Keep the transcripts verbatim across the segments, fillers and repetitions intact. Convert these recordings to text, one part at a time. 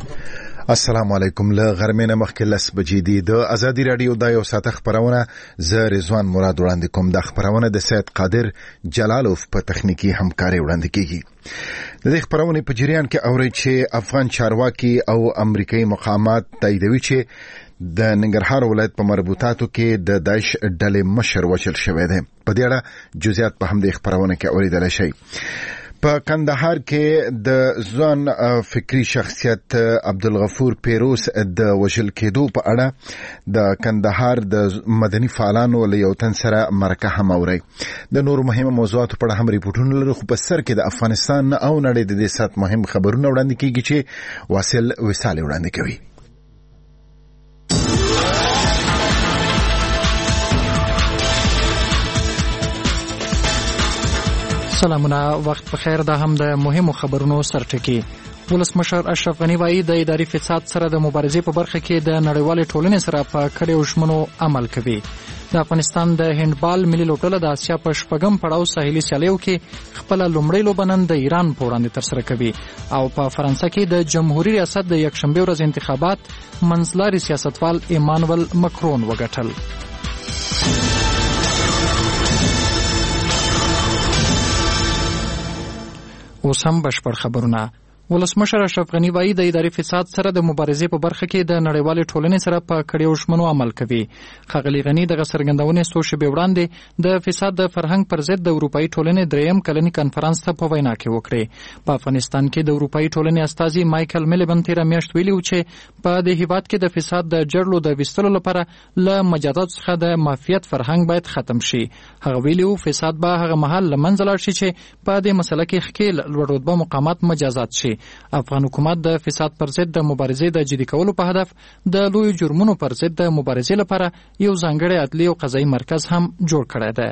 السلام علیکم. له غرمې نه مخکې لس بجې دي. د ازادي راډیو د یو ساعته خبرونه زه رضوان مراد وړاندې کوم. د خبرونه د سید قادر جلالوف په تخنیکی همکاري وړاندې کیږي. د دې خبرونه په جریان کې اوري چې افغان چارواکي او امریکایي مقامات تاییدوي چې د ننګرهار ولایت په مربوطاتو کې د داعش ډلې مشر وژل شوی دی. په دې اړه جزئیات په همدې خبرونه کې اوریدل شي. په کندهار کې د ځوان فکری شخصیت عبدالغفور پیروز د وژل کېدو په اړه د کندهار د مدني فعالانو له یو تن سره مرکه هم اوري. د نورو مهمو موضوعاتو په اړه هم ریپورټونه لرو، خو په سر کې د افغانستان او نړۍ د دې سات مهم خبرونه وړاندې کیږي چې واصل وصال وړاندې کوي. سلامونه، وخت بخیر. دا هم د مهمو خبرونو سرټکی. ولسمشر اشرف غنی وایي د اداري فساد سره د مبارزې په برخه کې د نړیوالې ټولنې سره په کډو ژمنو عمل کوي. د افغانستان د هندبال ملي لوبډله د اسیا په شپږم پړاو ساحلي سیالیو کې خپل لومړی لوبه نن د ایران په وړاندې ترسره کوي او په فرانسه کې د جمهوریت ریاست د یکشنبه ورځ انتخابات منځلاري سیاستوال ایمانوئل مکرون وګټل. اوس هم بشپړ خبرونه. ولسمشر اشرف غنی وایي د اداري فساد سره د مبارزې په برخه کې د نړیوالې ټولنې سره په کډو ژمنو عمل کوي. ښاغلي غنی دغه څرګندونې څو شېبې وړاندې د فساد د فرهنګ پر ضد د اروپایي ټولنې دریم کلني کنفرانس ته په وینا کې وکړې. په افغانستان کې د اروپایي ټولنې استازي مایکل میلیبن تیره میاشت ویلي و چې په دې هیواد کې د فساد د جړلو د ویستلو لپاره له مجازات څخه د مافیت فرهنګ باید ختم شي. هغه ویلي و فساد به هغه مهال له منځه لاړ شي چې په دې مسله کې ښکیل لوړ رتبه مقامات مجازات شي. افغان حکومت د فساد پر ضد د مبارزې د جدي کولو په هدف د لوی جرمونو پر ضد د مبارزې لپاره یو ځانګړی عدلي او قضایي مرکز هم جوړ کړی دی.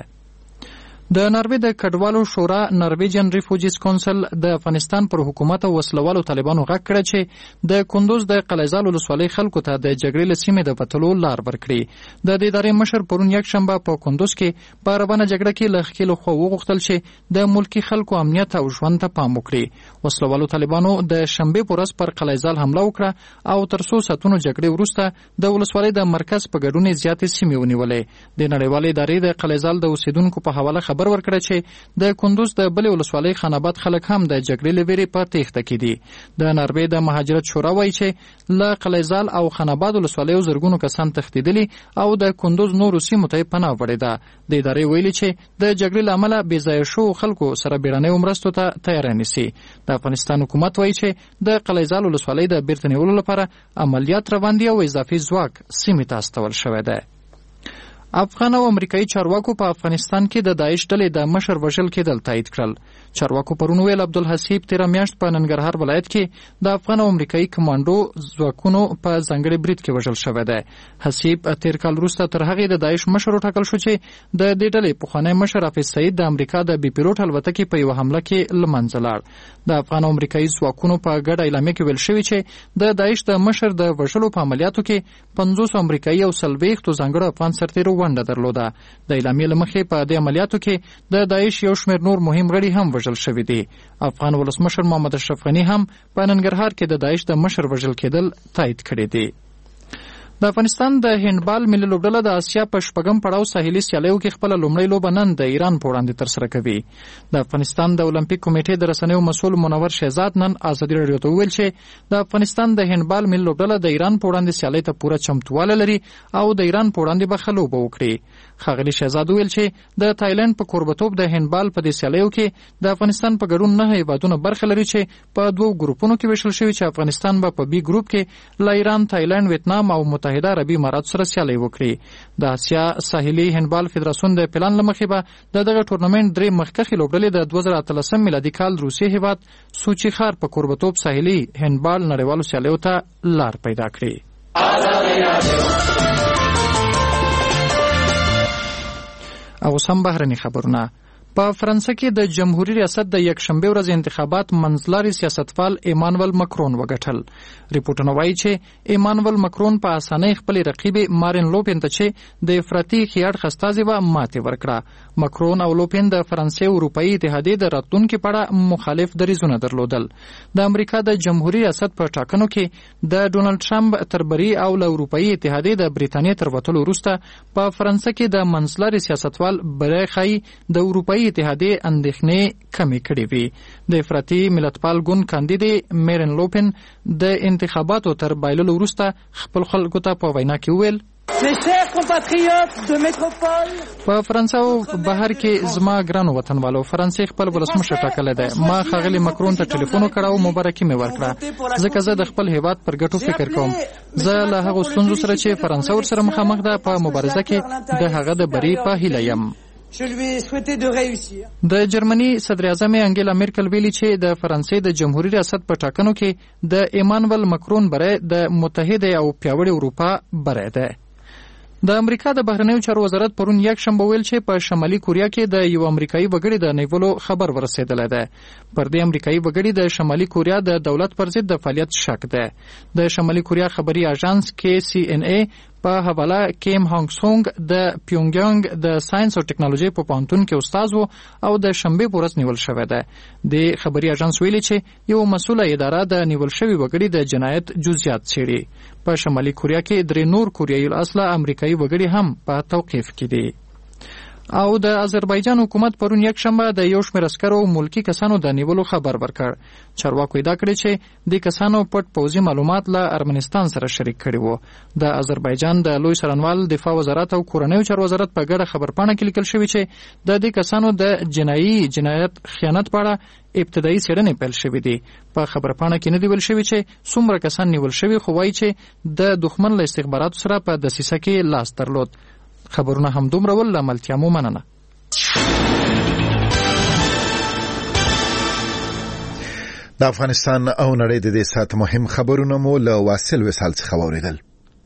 د ناروې د کډوالو شورا نارویجن ریفوجیز کونسل د افغانستان پر حکومت او وسلوالو طالبانو غږ کړی چې د کندوز د قلعه‌زال ولسوالۍ خلکو ته د جګړې له سیمې د وتلو لار ورکړي. د دې ادارې مشر پرون یکشنبه په کندوز کې په روانه جګړه کې له ښکېلو خوا وغوښتل چې د ملکي خلکو امنیت او ژوند ته پام وکړي. وسلوالو طالبانو د شنبې په ورځ پر قلعه‌زال حمله وکړه او تر څو ساعتونو جګړې وروسته د ولسوالۍ د مرکز په ګډون زیاتې سیمې ونیولې. د نړیوالې ادارې د قلعه‌زال د اوسیدونکو په حواله خبر ورکړه چې د کندوز د بلې ولسوالۍ خاناباد خلک هم د جګړې له ویرې په تېښته کې دي. د ناروې د مهاجرت شورا وایي چې له قلعه‌زال او خاناباد ولسوالیو زرګونو کسان تښتېدلي او د کندوز نورو سیمو ته پناه وړې ده. د ادارې ویلي چې د جګړې له امله بې ځایه شوو خلکو سره بیړنیو مرستو ته تیاری نیسي. د افغانستان حکومت وایي چې د قلعه‌زال ولسوالۍ د بیرته نیولو لپاره عملیات روان دي او اضافي ځواک سیمې ته استول شوی دی. افغان او امریکایي چارواکو په افغانستان کې د داعش ډلې د مشر وژل کېدل تایید کړل. چارواکو پرون ویل عبدالحسیب تیره میاشت په ننګرهار ولایت کې د افغان او امریکایي کمانډو ځواکونو په ځانګړي برید کې وژل شوی دی. حسیب تیر کال وروسته تر هغې د داعش مشر وټاکل شو چې د دې ډلې پخوانی مشر حافظ سعید د امریکا د بي پیلوټ الوتکې په یوه حمله کې له منځه لاړ. د افغان او امریکایي ځواکونو په ګډه اعلامیه کې ویل شوي چې د داعش د مشر د وژلو په عملیاتو کې پنځوس امریکایي او څلوېښتو ځانګړو افغان سرتېرو ونډه درلوده. د اعلامیې له مخې په دې عملیاتو کې د داعش یو شمېر نور مهم غړي هم وژل شوي دي. افغان ولسمشر محمد اشرف غني هم په ننګرهار کې د داعش د مشر وژل کېدل تایید کړي دي. د افغانستان د هندبال ملي لوبډله د اسیا په شپږم پړاو ساحلي سیالیو کې خپل لومړی لوبه نن د ایران په وړاندې ترسره کوي. د افغانستان د اولمپیک کمیټې د رسنیو مسؤل منور شهزاد نن ازادي راډیو ته وویل چې د افغانستان د هندبال ملي لوبډله د ایران په وړاندې سیالۍ ته پوره چمتوالی لري او د ایران په وړاندې به ښه لوبه وکړي. ښاغلي شهزاد وویل چې د تایلند په کوربتوب د هندبال په دې سیالیو کې د افغانستان په ګډون نه هیوادونه برخه لري چې په دوو ګروپونو کې ویشل شوي چې افغانستان به په بي ګروپ کې له ایران، تایلند، ویتنام او متحده عربي امارات سره سیالي وکړي. د اسیا ساحلي هندبال فدراسیون د پلان له مخې به د دغه ټورنمنټ درې مخکښې لوبډلې د دوه زره اتلسم میلادي کال روسیې هیواد سوچي ښار په کوربتوب ساحلي هندبال نړیوالو سیالیو ته لار پیدا کړي. او سم بهرني خبرونه. په فرانسه کې د جمهوریت ریاست د یک شنبه ورځ انتخابات منځلاري سیاستوال ایمانوئل ماکرون وګټل. ریپورتونه وایي چې ایمانوئل ماکرون په اسانۍ خپل رقیب مارین لوپن ته چې د افراطي خیاړ خستازي و ماتې ورکړه. ماکرون او لوپن د فرانسې اروپאי اتحادیې د راتلونکي په اړه مخالف دریځونه درلودل. د امریکا د جمهوریت ریاست په ټاکنو کې د ډونالد ټرمپ تربري او له اروپאי اتحادیې د بریتانیې تر وتلو وروسته په فرانسه کې د منځلاري سیاستوال بری ښایي د اروپאי اتحادیې اندېښنې کمې کړې وي. د افراطي ملتپال ګوند کاندیدې میرین لوپن د انتخاباتو تر بایللو وروسته خپل خلکو ته په وینا کې وویل: په فرانسه او بهر کې زما ګرانو وطنوالو، فرانسې خپل ولسمشر ټاکلی دی. ما ښاغلي ماکرون ته ټلیفون وکړ او مبارکي مې ورکړه، ځکه زه د خپل هیواد پر ګټو فکر کوم. زه له هغو ستونزو سره چې فرانسه ورسره مخامخ ده په مبارزه کې د هغه د بري په هیله یم. د جرمني صدر اعظم انګیلا میرکل ویلي چې د فرانسې د جمهوریت ریاست په ټاکنو کې د ایمانوئل ماکرون بری د متحده او پیاوړې اروپا بری ده. د امریکا د بهرنیو چارو وزارت پرون یک شنبه ویل چې په شمالي کوریا کې د یو امریکایي وګړي د نیولو خبر ورسېدلی دی. پر دې امریکایي وګړي د شمالي کوریا د دولت پر ضد د فعالیت شک ده. د شمالي کوریا خبري اژانس کې سی ان ای په حواله کیم هانګ سونګ د پیونګیانګ د ساينس او ټکنالوژي په پوهنتون کې استاد و او د شنبه په ورځ نیول شوی دی. د خبري اژانس ویلي چې یو مسؤله اداره د نیول شوی وګړي د جنایت جزئیات څېړي. په شمالي کوریا کې درې نور کوریایي اصله امریکایي وګړي هم په توقیف کې دي. او د آذربایجان حکومت پرون یک شنبه د یو شمېر عسکرو ملکی کسانو د نیولو خبر ورکړ. چارواکو ادعا کړې چې د کسانو پټ پوځي معلومات له ارمنستان سره شریک کړي وو. د آذربایجان د لوی څارنوال دفاع وزارت او کورنیو چارو وزارت په ګډه خبرپاڼه کې لیکل شوی چې د دې کسانو د جنایي جنایت خیانت په اړه ابتدایي څېړنې پیل شوې دي. په خبرپاڼه کې نه دی ویل شوی چې څومره کسان نیول شوي، خو وایي چې د دښمن له استخباراتو سره په دسیسه کې لاس درلود. خبرونه هم دومره ول له ملتیا مو مننه. د افغانستان او نړۍ د دې ساعت مهم خبرونه مو له واصل وسال څخه واوریدل.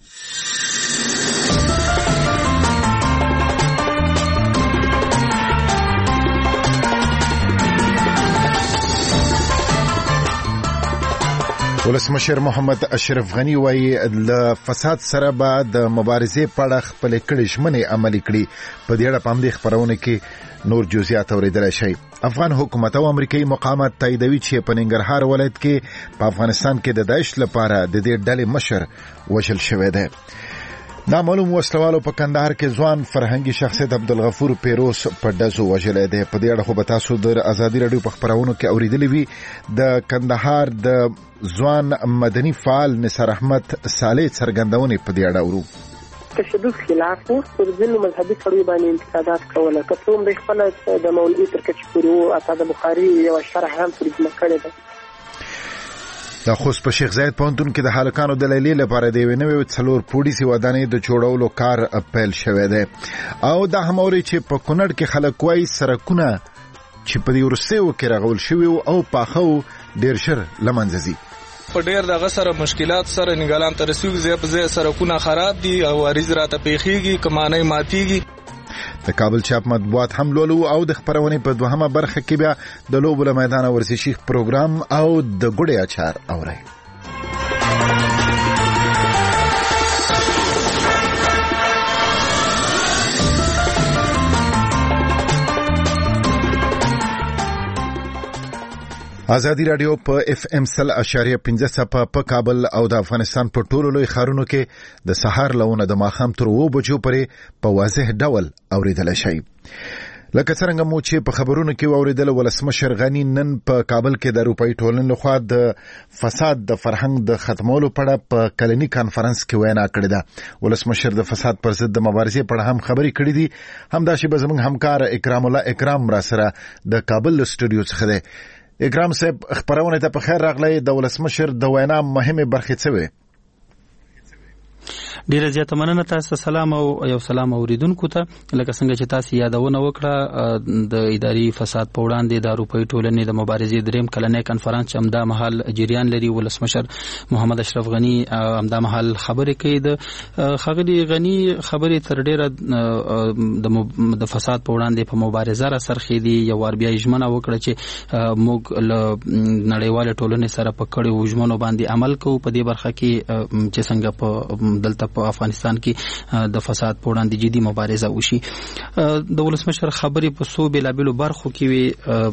ولسمشر محمد اشرف غنی وایي له فساد سره به د مبارزې په اړه خپلې کړې ژمنې عملي کړي. په دې اړه په همدې خپرونه کې نور جزئیات اورېدلی شئ. افغان حکومت او امریکایي مقامات تاییدوي چې په ننګرهار ولایت کې په افغانستان کې د داعش لپاره د دې ډلې مشر وژل شوی دی. نامعلوم وسلوالو په کندهار کې ځوان فرهنګي شخصیت عبدالغفور پیروز په ډزو وژلی دی. په دې اړه خو به تاسو د ازادي راډیو په خپرونو کې اورېدلی وي. د کندهار د ځوان مدني فعال نثار احمد صالح څرګندونې په دې اړه اورو. تشدد خلاف وو، پر ځینو مذهبي کړیو باندې انتقادات کوله. که څوم د خپل د مولوي تر کچې پورې وو، اته د بخاري یوه شرح هم ترجمه کړې ده. د خوست په شیخ زاید پوهنتون کې د هلکانو د لیلیې لپاره د یوې نوې څلور پوړیزې ودانۍ د جوړولو کار پیل شوی دی. او دا هم اوري چې په کونړ کې خلک وایي سړکونه چې په دې وروستیو کې رغول شوي او پاخه وو ډېر ژر له منځه ځي. په ډېر دغه سره مشکلات سره نګالان ته رسېږي. ځای په ځای سړکونه خراب دي او عریض راته پیښېږي، کمانۍ ماتېږي. د کابل چاپ مطبوعات هم لولو او د خپرونې په دوهمه برخه کې بیا د لوبو له میدانه ورزشي پروګرام او د ګوډې اچار اورئ. ازادي رادیو په اف ام سل اشاریه پنځه صفه په کابل او د افغانستان په ټولو لوی ښارونو کې د سهار لونه د ماښام تر اوو بجو پورې په واضح ډول اوریدل شي. لکه څنګه مو چې په خبرونو کې اوریدل، ولسمشر غنی نن په کابل کې د اروپאי ټولنې لخوا د فساد د فرهنګ د ختمولو په اړه په کلنی کانفرنس کې وینا کړې ده. ولسمشر د فساد پر ضد د مبارزې په اړه هم خبرې کړې دي. همداسې به زموږ همکار اکرام الله اکرام را سره د کابل سټوډیو څخه دی. اکرام صاحب، خبرونه ته په خیر راغلی. د ولسمشر د وینا مهمه برخې څه وې؟ ډیره زیاته مننه تاسو. سلام او یو سلام اوریدونکو ته. لکه څنګه چې تاسو یادونه وکړه د اداري فساد په وړاندې د اروپאי ټولنې د مبارزې دریم کلنې کنفرانس چې همدا مهال جریان لري، ولسمشر محمد اشرف غنی همدا مهال خبرې کوي. د ښاغلي غنی خبرې تر ډیره د فساد په وړاندې په مبارزه را سرخېدي. یو وار بیا ژمنه وکړه چې موږ له نړیوال ټولنې سره په کړو ژمنو باندې عمل کوو په دې برخه کې چې څنګه په دلته په افغانستان کې د فساد په وړاندې جدي مبارزه وشي. د ولسمشر خبرې په څو بېلابېلو برخو کې وي.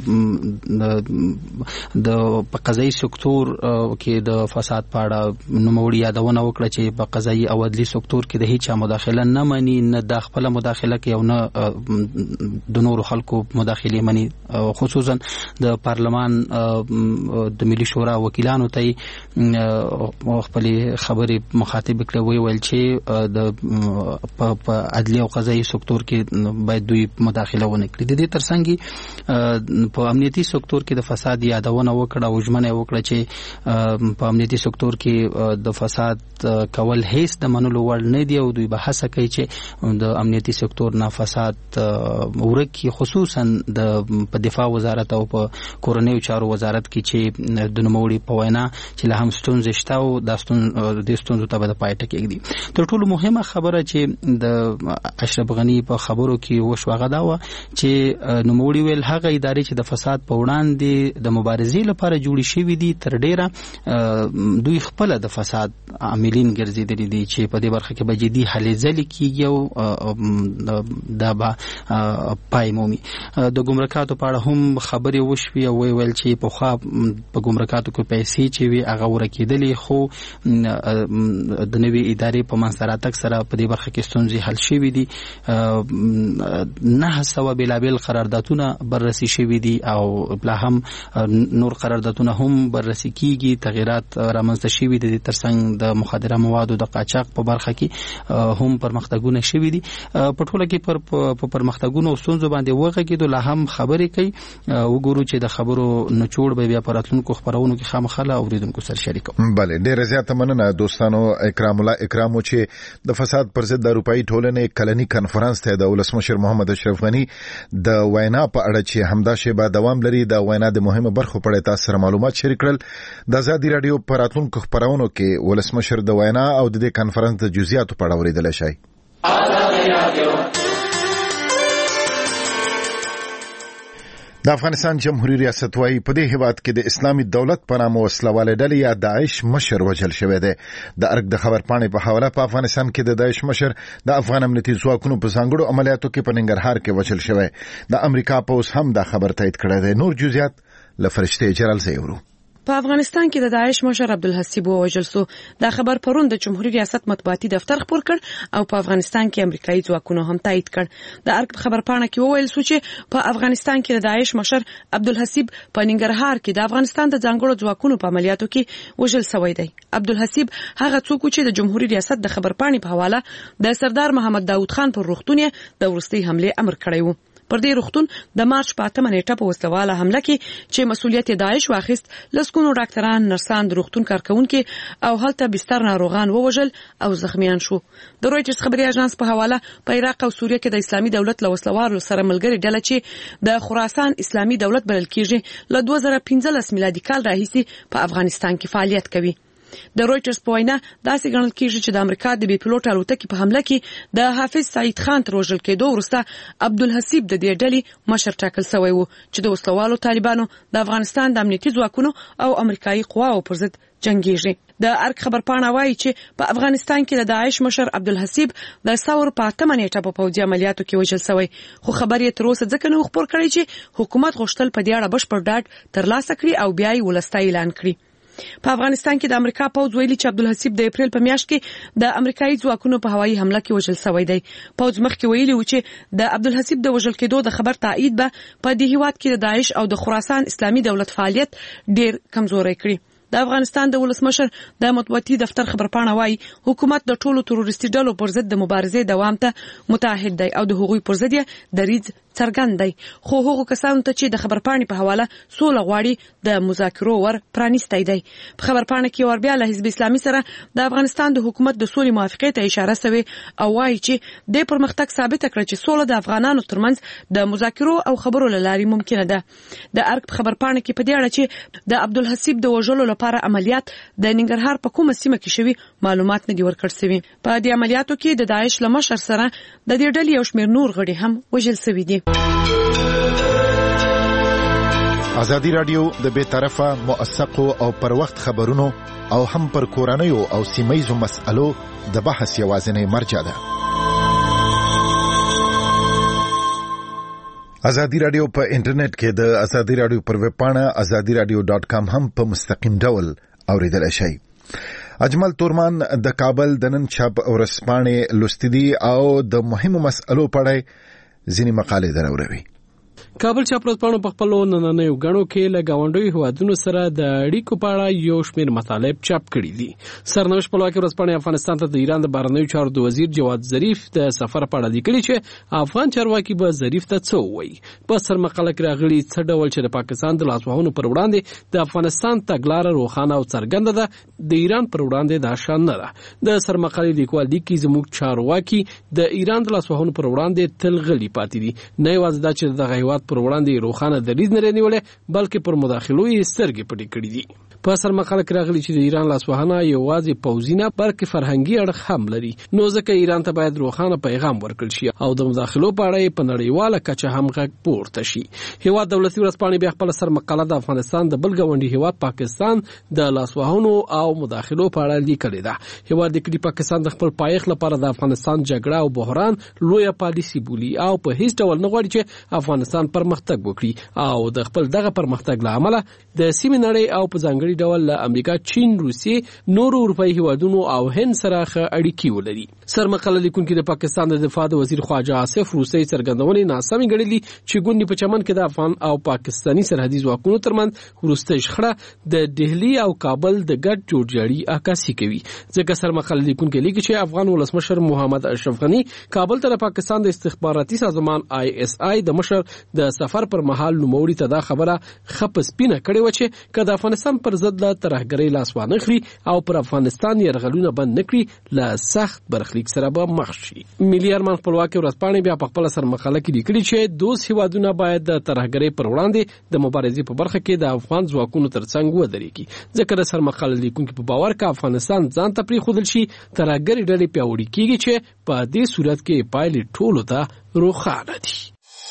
د په قضایي سکتور کې د فساد په اړه نوموړي یادونه وکړه چې په قضایي او عدلي سکتور کې د هیچا مداخله نه مني، نه د خپله مداخله کوي او نه د نورو خلکو مداخلې مني. خصوصا د پارلمان د ملي شورا وکیلانو ته خپلې خبرې مخاطب کړې، وی ویل چې د په عدلي او قضایي سکتور کې باید دوی مداخله ونه کړي. د دې ترڅنګ په امنیتي سکتور کې د فساد یادونه وکړه او ژمنه وکړه چې په امنیتي سکتور کې د فساد کول هیڅ د منلو وړ نه دی او دوی به هڅه کوي چې د امنیتي سکتور نه فساد ورکړي، خصوصا د په دفاع وزارت او په کورنیو چارو وزارت کې چې د نوموړي په وینا چې له هم ستونزې شته او د ستونزو ته به د پای ټکی ږدي. تر ټولو مهمه خبره چې د اشرف غنی په خبرو کې وشوه هغه دا وه چې نوموړي ویل هغه ادارې چې د فساد په وړاندې د مبارزې لپاره جوړې شوي دي تر ډیره دوی خپله د فساد عاملین ګرځېدلي دي چې په دې برخه کې به جدي هلې ځلې کېږي او دا به پای مومي. د ګمرکاتو په اړه هم خبرې وشوې او ویې ویل چې پخوا په ګمرکاتو کې پیسې چې وي هغه ورکېدلې، خو د نوې ادارې په منځته راتګ سره په دې برخه کې ستونزې حل شوي دي. نهه سوه بېلابېل قراردادونه بررسي شوي دي او لا هم نور قراردادونه هم بررسي کېږي. تغیرات رامنځته شوي دي. ترڅنګ د مخدره موادو د قاچاق په برخه کې هم پرمختګونه شوي دي. په ټوله کې پر په پرمختګونو او ستونزو باندې وغږېدو لا هم خبرې کوي. وګورو چې د خبرو نچوړ به بیا په راتلونکو خپرونو کې خامخا له اورېدونکو سره شریکوم. بله، ډېره زیاته مننه دوستانو. اکرام الله اکرامو چې د فساد پر ضد د اروپאי ټولنې کلنی کنفرانس ته د ولسمشر محمد اشرف غنی د وینا په اړه چې همدا شی به دوام لري د وینا د مهمه برخو په اړه تاسو سره معلومات شریک کړل. د ازادي رادیو په راتلونکو خپرونو کې ولسمشر د وینا او د دې کنفرانس د جزئیاتو په اړه اورېدلی شئ. د افغانستان جمهوریت ریاست وايي په دې هیواد کې د اسلامي دولت په نامه وسلواله ډلې یا داعش مشر وژل شوی دی. د ارګ د خبر پاڼې په حواله په افغانستان کې د داعش مشر د افغان امنیتي ځواکونو په ځانګړو عملیاتو کې په ننګرهار کې وژل شوی. د امریکا پوځ هم دا خبر تایید کړی دی. نور جزئیات له فرشته جلال زیورو. په افغانستان کې د داعش مشر عبدالحسیب ووژل شو. دا خبر پرون د جمهوریت ریاست مطبوعاتي دفتر خبر کړ او په افغانستان کې امریکایي ځواکونو هم تایید کړ. د ارګ خبر پاڼه کې وویل شو چې په افغانستان کې د داعش مشر عبدالحسیب په ننګرهار کې د افغانستان د ځانګړو ځواکونو په عملیاتو کې وژل شوی دی. عبدالحسیب هغه څوک چې د جمهوریت ریاست د خبر پاڼې په حواله د سردار محمد داود خان پر روغتون د ورستۍ حمله امر کړی و. پر دې روغتون د مارچ په اتمه نیټه په وسلواله حمله کې چې مسؤلیت داعش واخیست، لسګونو ډاکټران، نرسان، د روغتون کارکونکي او هلته بستر ناروغان ووژل او زخمیان شو. د رویټرز خبري اژانس په حواله په عراق او سوریه کې د اسلامي دولت له وسلوالو سره ملګري ډله چې د خراسان اسلامي دولت بلل کېږي له دوه زره پنځلس میلادي کال راهیسې په افغانستان کې فعالیت کوي. د رویټرز په وینا داسې ګڼل کېږي چې د امریکا د بي پلوټ الوتکې په حمله کې د حافظ سعید خان تر وژل کېدو وروسته عبدالحسیب د دې ډلې مشر ټاکل شوی و چې د وسلوالو طالبانو د افغانستان د امنیتي ځواکونو او امریکایي قواو پر ضد جنګیږي. د ارګ خبر پاڼه وایي چې په افغانستان کې د داعش مشر عبدالحسیب د ثور په اتمه نیټه په پوځي عملیاتو کې وژل شوی، خو خبر یې تر اوسه ځکه نه خبر کړی چې حکومت غوښتل په دې اړه بشپړ ډاډ ترلاسه کړي او بیا یې ولسته اعلان کړي. په افغانستان کې د امریکا پوځ ویلي چې عبدالحسیب د اپریل په میاشت کې د امریکایي ځواکونو په هوایي حمله کې وژل شوی دی. پوځ مخکې ویلي و چې د عبدالحسیب د وژل کېدو د خبر تایید به په دې هیواد کې د داعش او د خراسان اسلامي دولت فعالیت ډیر کمزوری کړي. د افغانستان د ولسمشر د مطبوعاتي دفتر خبر پاڼه وایي حکومت د ټولو تروریستي ډلو پر ضد د مبارزې دوام ته متعهد دی او د هغوی پر ضد یې دریځ څرګند دی. خو هغو کسانو ته چې د خبرپاڼې په حواله سوله غواړي د مذاکرو ور پرانیستی دی. په خبرپاڼه کې ور بیا له حزب اسلامي سره د افغانستان د حکومت د سولې موافقې ته اشاره شوې او وایي چې د پرمختګ ثابت کړ چې سوله د افغانانو ترمنځ د مذاکرو او خبرو له لارې ممکنه ده. د ارګ په خبرپاڼه کې په دې اړه چې د عبدالحسیب د وژلو لپاره عملیات د ننګرهار په کومه سیمه کې شوي معلومات نه دي ورکړل شوي. په دې عملیاتو کې د داعش له مشر سره د دې ډلې یو شمېر نور غړي هم وژل شوي دي. ازادي راډیو د بې طرفه موثقو او پر وخت خبرونو او هم پر کورنیو او سیمه‌یزو مسألو د بحث یوازینی مرجع ده. ازادي راډیو په انټرنیټ کې د ازادي راډیو پر ویب پاڼه ازادي راډیو ډاٹ کام هم په مستقیم ډول اوریدل شي. اجمل تورمان د کابل د نن چاپ ورځپاڼې لوستي دي او د مهمو مسألو په اړه ځینې مقالې دروروي. کابل چاپ ورځپاڼو په خپلو نننیو غړو کې له ګاونډیو هیوادونو سره د اړیکو په اړه یو شمېر مطالب چاپ کړي دي. سرنوشت خپلواکي ورځپاڼې افغانستان ته د ایران د بهرنیو چارو د وزیر جواد ظریف د سفر په اړه لیکلي چې افغان چارواکي به ظریف ته څه ووایي. په سرمقاله کې راغلي څه ډول چې د پاکستان د لاسوهنو پر وړاندې د افغانستان تګلاره روښانه او څرګنده ده، د ایران پر وړاندې دا شان نه ده. د سرمقالې لیکوال لیکي زموږ چارواکي د ایران د لاسوهنو پر وړاندې تل غلي پاتې دي. نه یوازې دا چې دغه هیواد پر وړاندې روښانه دریځ نه نیولې بلکې پر مداخلو یې سترګې پټې کړې دي. په سرمقاله کې راغلي چې د ایران لاسوهنه یوازې پوځي نه بلکې فرهنګي اړخ هم لري، نو ځکه ایران ته باید روښانه پیغام ورکړل شي او د مداخلو په اړه په نړیواله کچه هم غږ پورته شي. هیواد دولتي ورځپاڼې بیا خپل سرمقاله د افغانستان د بل ګاونډي هیواد پاکستان د لاسوهنو او مداخلو په اړه لیکلې ده. هیواد د کلی پاکستان د خپل پایښت لپاره د افغانستان جګړه او بحران لویه پالیسي بولي او په هیڅ ډول نه غواړي چې افغانستان پرمختګ وکړي او د خپل دغه پرمختګ له امله د سیمې نړۍ او په ځانګړي ډول له امریکا، چین، روسیې، نورو اروپایي هیوادونو او هند سره ښه اړیکې ولري. سرمقاله لیکونکي د پاکستان د دفاع د وزیر خواجه آصف روسي څرګندونې ناسمې ګڼلي چې ګوندې په چمن کې د افغان او پاکستاني سرحدي ځواکونو ترمنځ وروستۍ شخړه د دهلی او کابل د ګډ جوړجاړي عکاسي کوي. ځکه سرمقاله لیکونکي لیکي چې افغان ولسمشر محمد اشرف غني کابل ته د پاکستان د استخباراتي سازمان آی اس آی د مشر د سفر پر مهال نوموړي ته دا خبره خپس پینه کړې و چې کله افغانستان پر ضد له ترهګرۍ لاس وانه خري او پر افغانستان یرغلونه بند نکړي له سخت برخلیک سره به مخ شي. ملي ارمان خپلواکي ورځپاڼې بیا په خپل سرمقاله کې لیکلي چې دوست هیوادونه باید د ترهګرۍ پر وړاندې د مبارزې په برخه کې د افغان ځواکونو ترڅنګ ودرېږي. ځکه د سرمقاله لیکونکي په باور کې افغانستان ځان ته پرېښودل شي ترهګرۍ ډلې پیاوړې کیږي چې په دې صورت کې پایلې ټولو ته روښانه دي.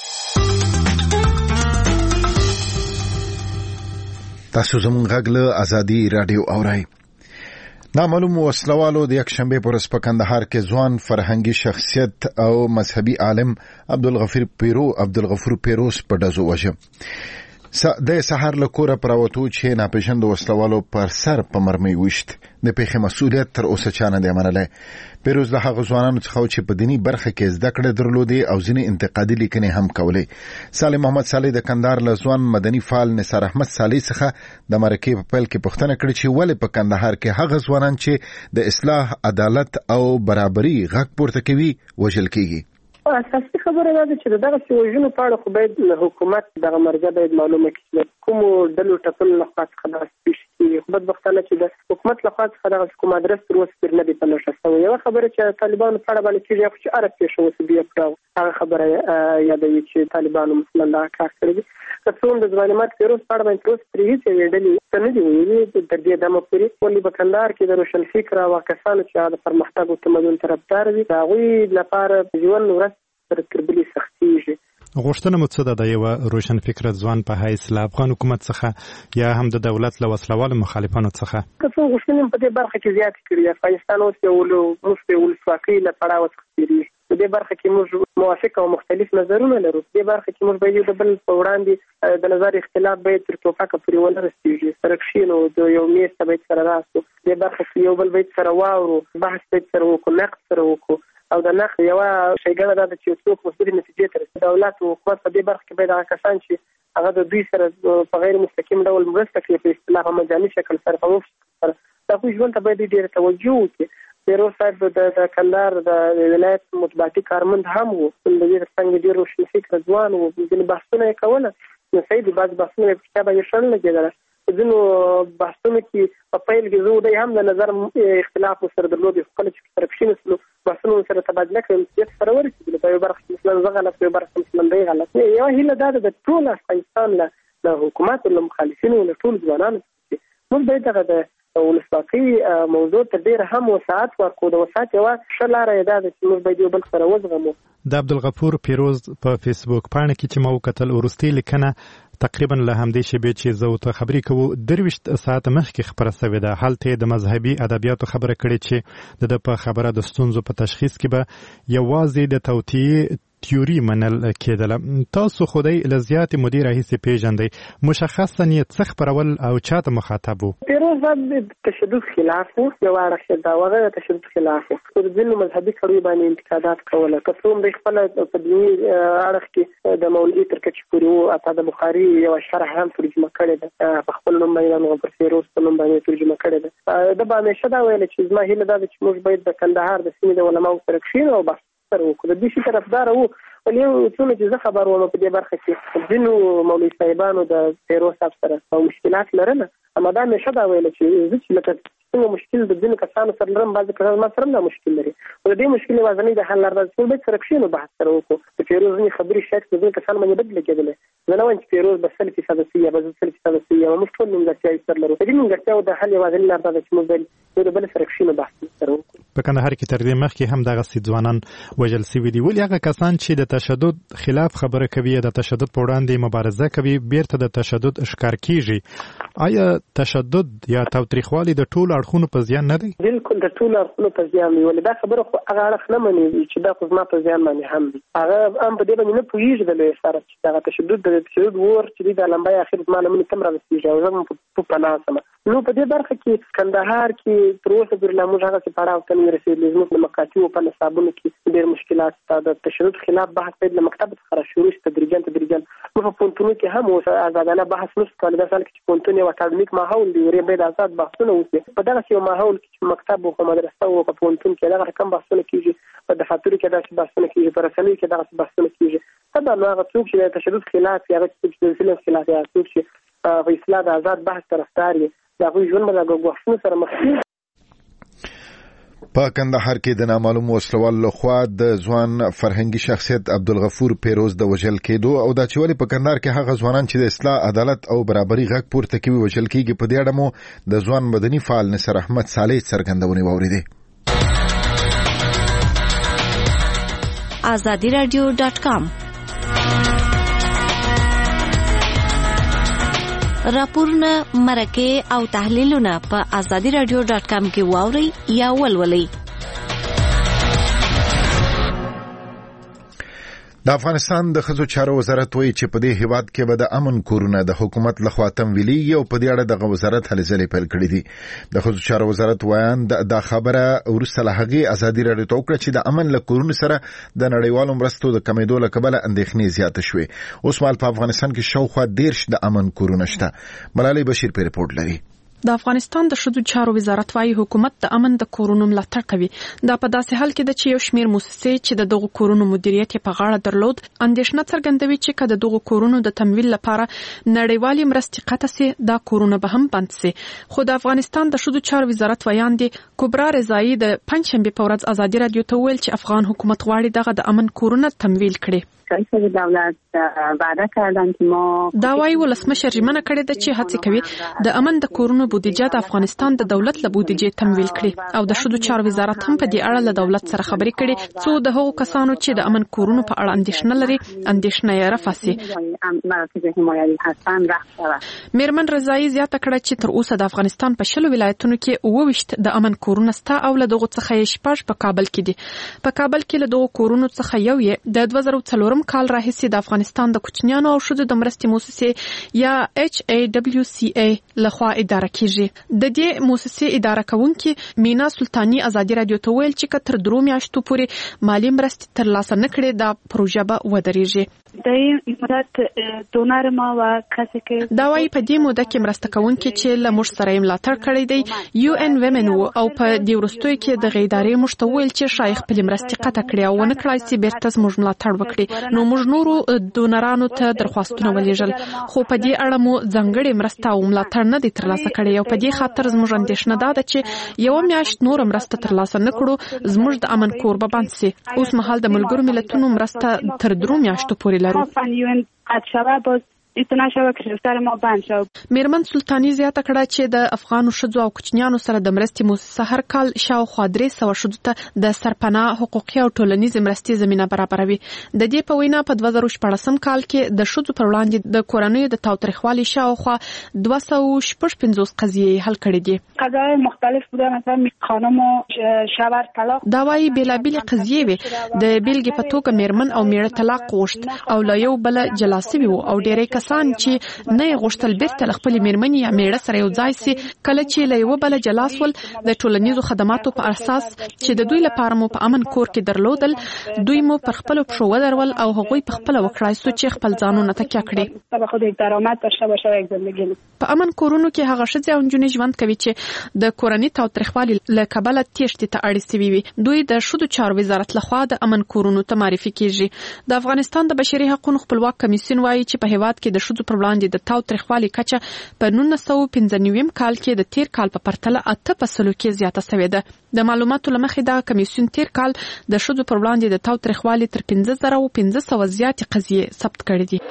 تاسو زموږ غږ له ازادي راډیو اورئ. نامعلوم وسلوالو د یک شنبه پر ورځ په کندهار کې ځوان فرهنګي شخصیت او مذهبي عالم عبدالغفور پیرو عبدالغفور پیروز په ډزو وژه. د سحر له کوره پراوتو چې ناپېژاندو وسلوالو پر سر په مرمۍ وشت. د پیښې مسؤلیت تر اوسه چا نه دی منلی. پیروز له هغه ځوانانو څخه چې په دیني برخه کې زده کړې درلودې او ځینې انتقادي لیکنې هم کولې. صالح محمد صالح د کندهار له ځوان مدني فعال نثار احمد صالح څخه د مرکې په پیل کې پوښتنه کړې چې ولې په کندهار کې هغه ځوانان چې د اصلاح، عدالت او برابري غږ پورته کوي وژل کیږي. اساسي خبره ده چې دغه سیوژنو په اړه خو باید له حکومت دغه مرجع باید معلومه کړي کومو ډلو ټاکلو لخوا څخه دغه سپیش کېږي. خو بدبختانه چې د حکومت لخوا څخه دغه کوم ادرس تر اوسه پورې نه دی په نښه شوی. یوه خبره چې طالبانو په اړه باندې کېږي خو چې هره پېښه اوس بیا پرې هغه خبره یادوي چې طالبانو مثلا دغه کار کړی دی. که څه هم د ځوان محمد پیروز په اړه باندې تر اوسه پورې هېڅ یوې ډلې څه نه دي ویلي تر دې دمه پورې. ولې په کندهار کې د روشنفکره او کسانو چې د پرمختګ او تمدن طرفدار دي د هغوی لپاره ژوند ورځ تر تربلي سختېږي. غوښتنه مو څه ده د یو روشن فکره ځوان په حیث له افغان حکومت څخه یا هم د دولت له وسلوالو مخالفانو څخه؟ که څه غوښتنې په دې برخه کې زیاتې کړي. افغانستان اوس یو موږ د ولسواکۍ له پړاوه څخه تېرېږي. په دې برخه کې موږ موافق او مختلف نظرونه لرو. په دې برخه کې موږ باید د بل په وړاندې د نظر اختلاف باید تر توپکه پورې ونه رسېږي. سره کښېنو، د یو میز ته باید سره راستو. دې برخه کې یو بل باید سره واورو، بحث باید سره وکړو، نقد سره وکړو. او د نقد یوه ښېګڼه دا ده چې څوک مثبتې نتیجې ته رسي. دولت او حکومت په دې برخه کې باید هغه کسان چې هغه د دوی سره په غیر مستقیم ډول مرسته کوي په اصطلاح مجاني شکل سره په وفق سره د هغوی ژوند ته باید ډېره توجه وکړي. پیروز صاحب د کندهار د ولایت مطبوعاتي کارمند هم وو، د دې څنګه ډېر روشن فکر ځوان وو، ځینې بحثونه یې کوله. نو صحیح دي، بعض بحثونه یې په کتاب باندې شړل لګېدله. ځینو بحثونو کې په پیل کې زه دی هم د نظر اختلاف سره درلود، خپل چې طرف شي نسلو بحثونو سره تبادله کړم چې سره ورسېدل. په یو برخه مثلا زه غلط، په یو برخه مثلا دی غلط. یو هیله دا ده د ټول افغانستان له د حکومت له مخالفینو له ټول ځوانانو موږ باید دغه د ولسواکۍ موضوع ته ډېر هم وسعت ورکړو. د وسعت یوه ښه لاره یې دا ده چې موږ باید یو بل سره وزغمو. د عبدالغفور پیروز په فیسبوک پاڼه کې چې ما وکتل وروستۍ لیکنه تقریبا له همدې شیبې چې زه ورته خبرې کوو درویشت ساعته مخکې خبره سوې ده. هلته د مذهبي ادبیاتو خبره کړې چې د ده په خبره د ستونزو په تشخیص کې به یوازې د توطیې تیوري منل کېدله. تاسو خدای له زیاتې مودې راهیسې پیژندئ، مشخصا یې څه خپرول او چاته مخاطب و؟ پیروز د تشدد خلاف و، یو اړخ یې دا و، هغه د تشدد خلاف و. پر ځینو مذهبي کړیو باندې انتقادات کوله، که څه هم دوی خپله په دیني اړخ کې د مولوي تر کچې پورې و. حتی د بخاري یوه شرح هم ترجمه کړې ده، په خپل نوم باندې پر پیروز په نوم باندې ترجمه کړې ده. ده به همیشه دا ویله چې زما هیله دا ده چې موږ باید د کندهار د سیمې د علماو سره کښېنو او بحث سره وکړو. د دې شي طرفداره وو، ولې یو څونه چې زه خبر وم په دې برخه کې ځینو مولوي صاحبانو د پیروز صاحب سره مشکلات لرله. اما دا همیشه دا ویله چې زه چې لکه څنګه مشکل د ځینو کسانو سره لرم، بعضې کسان ما سره هم دا مشکل لري. او د دې مشکل یوازینۍ د حل لاره ده چې موږ باید سره کښېنو بحث سره وکړو. د پیروز ځینې خبرې شاید په ځینو کسانو باندې بد لګېدلې. زه نه وایم چې پیروز به سل فیصده سي یا به زه سل فیصده سي یا موږ ټول نیمګړتیاوې سره لرو. د دې نیمګړتیاوو د حل یوازینۍ لاره ده چې موږ باید یو د بل سره کښېنو بحث سره وکړو. په کندهار کې تر دې مخکې هم دغسې ځوانان وژل سوي دي. ولې هغه کسان چې د تشدد خلاف خبره کوي، د تشدد په وړاندې مبارزه کوي، بیرته د تشدد ښکار کیږي؟ آیا تشدد یا تاوتریخوالی د ټولو اړخونو په زیان نه دی؟ بالکل د ټولو اړخونو په زیان دی. ولې دا خبره خو هغه اړخ نه مني چې دا خو زما په زیان باندې هم دی. هغه هم په دې باندې نه پوهېږي د لوی سره چې دغه تشدد د تشدد اور چې دی د لمبۍ اخر زما لمنې ته هم رارسېږي او زه هم په پناه شم. نو په دې برخه کې کندهار کې تر اوسه پورې لا موږ هغسې پړاو ته نه رسېدلي. زموږ د مکاتبو په نصابونو کې ډېر مشکلات شته. د تشدد خلاف بحث باید له مکتب څخه راشروع شي تدریجا تدریجا. موږ په پوهنتونونو کې هم اوس ازادانه بحث نشو کولی. دا سال کې چې پوهنتون یو اکاډمیک ماحول دی، ورې باید ازاد بحثونه وشي. په دغسې یو ماحول کې چې مکتب او مدرسه او په پوهنتون کې دغه رقم بحثونه کېږي، په دفاترو کې داسې بحثونه کېږي، په رسنیو کې دغسې بحثونه کېږي. طبعا نو هغه څوک چې د تشدد خلاف یا هغه څوک چې د ظلم خلاف یا څوک چې په اصلاح د آزاد بحث طرفدار وي، د هغوی ژوند به د ګواښونو سره مخ کېږي. په کندهار کې د نامعلوم وسلوال لخوا د ځوان فرهنګي شخصیت عبدالغفور پیروز د وژل کېدو او دا چې ولې په کندهار کې هغه ځوانان چې د اصلاح، عدالت او برابري غږ پورته کوي وژل کېږي، په دې اړه مو د ځوان مدني فعال نصر احمد صالح څرګندونې واورېدې. آزادی رادیو ډاټ کام راپورونه، مرکې او تحلیلونه په آزادی رادیو ډاټ کام کې واورئ یا ولولئ. د افغانستان د ښځو چارو وزارت وایي چې په دې هیواد کې به د امن کورونه د حکومت لخوا تمویلېږي او په دې اړه دغه وزارت هلې ځلې پیل کړي دي. د ښځو چارو وزارت وایي دا خبره وروسته له هغې ازادي راډیو ته وکړه چې د امن له کورونو سره د نړیوالو مرستو د کمېدو له کبله اندېښنې زیاتې شوې. اوس مهال په افغانستان کې شاوخوا دېرش د امن کورونه شته. ملالۍ بشیر په ریپورټ لري. د افغانستان د ښځو چارو وزارت وايي حکومت د امن د کورونو ملاتړ کوي. دا په داسې حال کې ده چې یو شمېر مؤسسې چې د دغو کورونو مدیریت یې په غاړه درلود اندېښنه څرګندوي چې که د دغو کورونو د تمویل لپاره نړیوالې مرستې قطع سي دا کورونه به هم بند سي. خو د افغانستان د ښځو چارو وزارت ویاندې کبرا رضایي د پنجشنبې په ورځ ازادي راډیو ته وویل چې افغان حکومت غواړي دغه د امن کورونه تمویل کړي. دولت وعده کردن که ما دا وايي ولسمشر ژمنه کړې ده چې هڅه کوي د امن د کورونو بودیجه د افغانستان د دولت له بودیجې تمویل کړي او د ښځو چارو وزارت هم په دې اړه له دولت سره خبرې کړي څو د هغو کسانو چې د امن کورونو په اړه اندېښنه لري اندېښنه یې رفع سي. میرمن رضایي زیاته کړه چې تر اوسه د افغانستان په شلو ولایتونو کې اوه ویشت د امن کورونه سته او له دغو څخه یې شپږ په کابل کې دي. په کابل کې له دغو کورونو څخه یو یې د دوه زره څلورم کال راهیسې د افغانستان د کوچنیانو او ښځو د مرستې مؤسسې یا ایچ ای ډبلیو سی ای لخوا اداره کیږي. د دې مؤسسې اداره کوونکي مینا سلطانی ازادي راډیو ته ویل چې که تر درو میاشتو پورې مالي مرستې ترلاسه نه کړي دا پروژه به ودرېږي. دا وايي په دې موده کې مرسته کوونکي چې له موږ سره یې ملاتړ کړی دی یو ان ویمن وو او په دې وروستیو کې د غیدارې موږ ته وویل چې شایخ خپلې مرستې قطع کړې او ونه کړای سي بیرته زموږ ملاتړ وکړي. نو موږ نورو ډونرانو ته درخواستونه ولېږل خو په دې اړه مو ځانګړې مرسته او ملاتړ نه دی ترلاسه کړی او په دې خاطر زموږ اندېښنه دا ده چې یو میاشت نور مرسته ترلاسه نه کړو زموږ د امن کور به بند سي. اوس مهال د ملګرو ملتونو مرسته تر درو میاشتو پورې لرو. اتنا شوه چې سره ما بند شو. میرمن سلطانی زیاته کړه چې د افغان ښځو او کوچنیانو سره د مرستې موسسه هر کال شاوخوا درې سوه ښځو ته د سرپناه حقوقي او ټولنیزې مرستې زمینه برابروي. د دې په وینا په دوه زره شپاړسم کال کې د ښځو پر وړاندې د کورنیو د تاوتریخوالي شاوخوا دوه سوه شپږ پنځوس قضیې حل کړي دي. قضايا مختلف بوده مثلا خانم و شوهر طلاق. دا وايي بیلابیل قضیې وي د بیلګې په توګه میرمن او میړه طلاق غوښت او لا یو بل جلا سوي وو او ډېری کسان چې نه غوښتل بیرته خپل میرمنې یا میړه سره یو ځای سي کله چې له یو بل جلا سول د ټولنیزو خدماتو په اساس چې د دوی لپاره مو په امن کور کې درلودل دوی مو پر خپل پښو ودرول او هغوی په خپل وکړای سو چې خپل ځانونه تکیه کړي. په خو د درآمد داشته باشه یک زندگی په امن کورونو کې هغه ښځې او نجونې ژوند کوي چې د کورنۍ تاوتریخوالي له کبله تېښتې ته اړې سوي وي. دوی د ښځو چارو وزارت لخوا د امن کورونو ته معرفي کیږي. د افغانستان د بشري حقوقو خپلواک کمیسیون وايي چې په هیواد کې د ښځو پر وړاندې د تاوتریخوالي کچه په نولس سوه پنځه نوي کال کې د تیر کال په پرتله اته په سلو کې زیاته شوې ده. د معلوماتو له مخې دا کمیسیون تیر کال د ښځو پر وړاندې د تاوتریخوالي تر پنځه زره او پنځه سوه زیاتې قضیې ثبت کړې دي.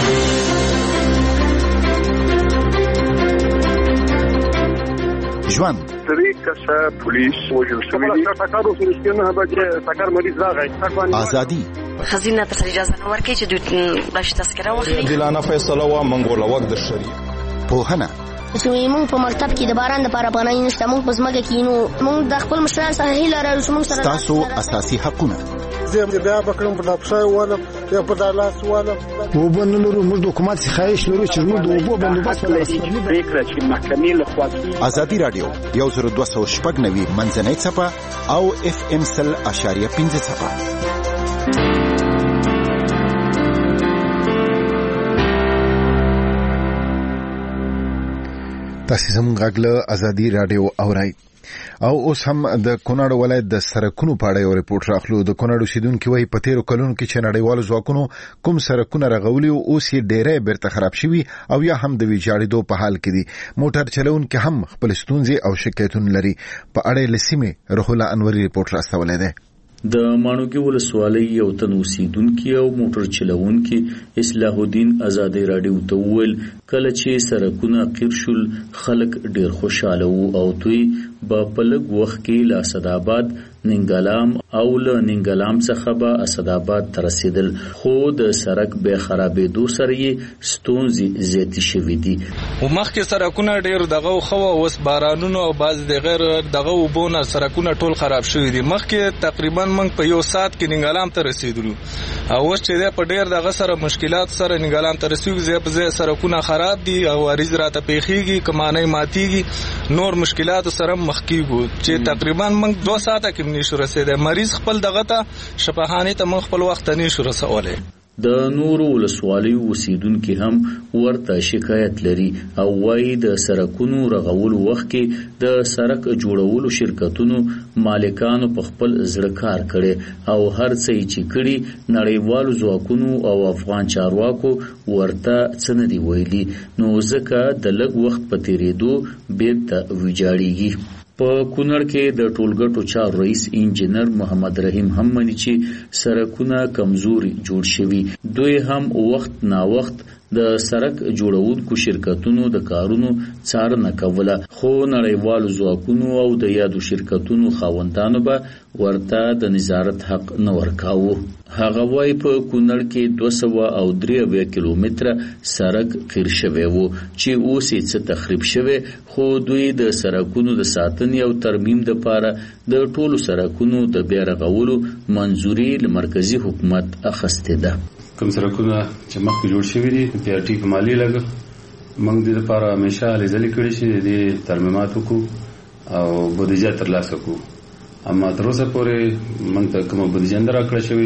ژوند درې کسه پولیس وژل شوي دي. ټکر وسو نه به چې ټکر مریض راغی. ازادي خزینه ته اجازه نه ورکړي چې دوی بلش تذکره واخلي. دلانه فیصله وا منګوله وخت د شریعه پوهنه چې موږ په مکتب کې د باران لپاره افغانۍ نشته موږ په ځمکه کې نو موږ د خپل مشران سره هیله لرو چې موږ سره تاسو اساسي حقونه زه بیا بکرم په دپښای ولم یا په دالاس ولم وبن لرو موږ د حکومت خواهش لرو چې موږ د وبو بندوبست ولرو. پریکړه چې محکمې له خوا ازادي رادیو یو زر دوه سوه شپږ نوي منځنۍ څپه او اف ام سل اشاریه پنځه څپه. تاسو زموږ غږ له ازادي رادیو اورئ. او اوس هم د کونړ ولایت د سرکونو په اړه یو ریپورت راخلو. د کونړ اوسیدونکو وایي په تیرو کلونو کې چې نړیوالو ځواکونو کوم سرکونه رغولي او اوس یې ډېری بیرته خراب شوي او یا هم د ویجاړېدو په حال کې دي. موټر چلونکي هم خپل ستونزې او شکایتونه لري. په اړه له سیمې روح الله انوري ریپورت راستولی دی. د ماڼوګي ولسوالۍ یو تن اوسیدونکي او موټر چلونکي اصلاح الدین ازادي رادیو ته وویل کله چې سرکونه قیر شول خلک ډیر خوشاله وو او دوی په پلګ وخت کې له اسداباد ننګلام او له ننګلام څخه به اسداباد ته رسیدل خو د سرک به خرابېدو سره یې ستونزې زیاتې شوې دي. او مخکې سرکونه ډیر دغه خو اوس بارانونو او بعض د غیر دغه وبونه سرکونه ټول خراب شوي دي. مخکې تقریبا موږ په یو سات کې ننګلام ته رسیدلو او اوس چې په ډیر دغه سره مشکلات سره ننګلام ته رسیدو زه په ځای سرکونه خراب دي او اریز راته پیخيږي کمانه ماتيږي نور مشکلات سره مخ کیږو چې تقریبا موږ دوه ساعته کې نشو رسیدای. مریض خپل دغه ته شفاخانه ته موږ خپل وخت نه شو رسولای. د نورو ولسوالیو اوسیدونکي هم ورته شکایت لري او وايي د سرکونو رغولو وخت کې د سرک جوړولو شرکتونو مالکانو په خپل زړه کار کړي او هر څه چې کړي نړیوالو ځواکونو او افغان چارواکو ورته څه نه دی ویلي نو ځکه د لږ وخت په تیریدو بیرته ویجاړیږي. په کونړ کې د ټولګټو چارو رئیس انجینر محمد رحیم هم مني چې سرکونه کمزوري جوړ شوي. دوی هم وخت نا وخت د سرک جوړونکو شرکتونو د کارونو څارنه کوله خو نړیوالو ځواکونو او د یادو شرکتونو خاوندانو به ورته د نظارت حق نه ورکاوه. هغه وايي په کونړ کې دوه سوه او درې اویا کیلومتره سرک قیر شوی وو چې اوس یې څه تخریب شوی خو دوی د سرکونو د ساتنې او ترمیم لپاره د ټولو سرکونو د بیا رغولو منځوري له مرکزی حکومت اخیستې ده. کوم سرکونه چې مخکې جوړ شوي دي په آر ټي په مالی لګ موږ د لپاره همیشه هلې ځلې کړي چې د ترمیمات وکړو او بودیجه ترلاسه کړو. اما تر اوسه پورې موږ ته کومه بودیجه نه راکړه شوې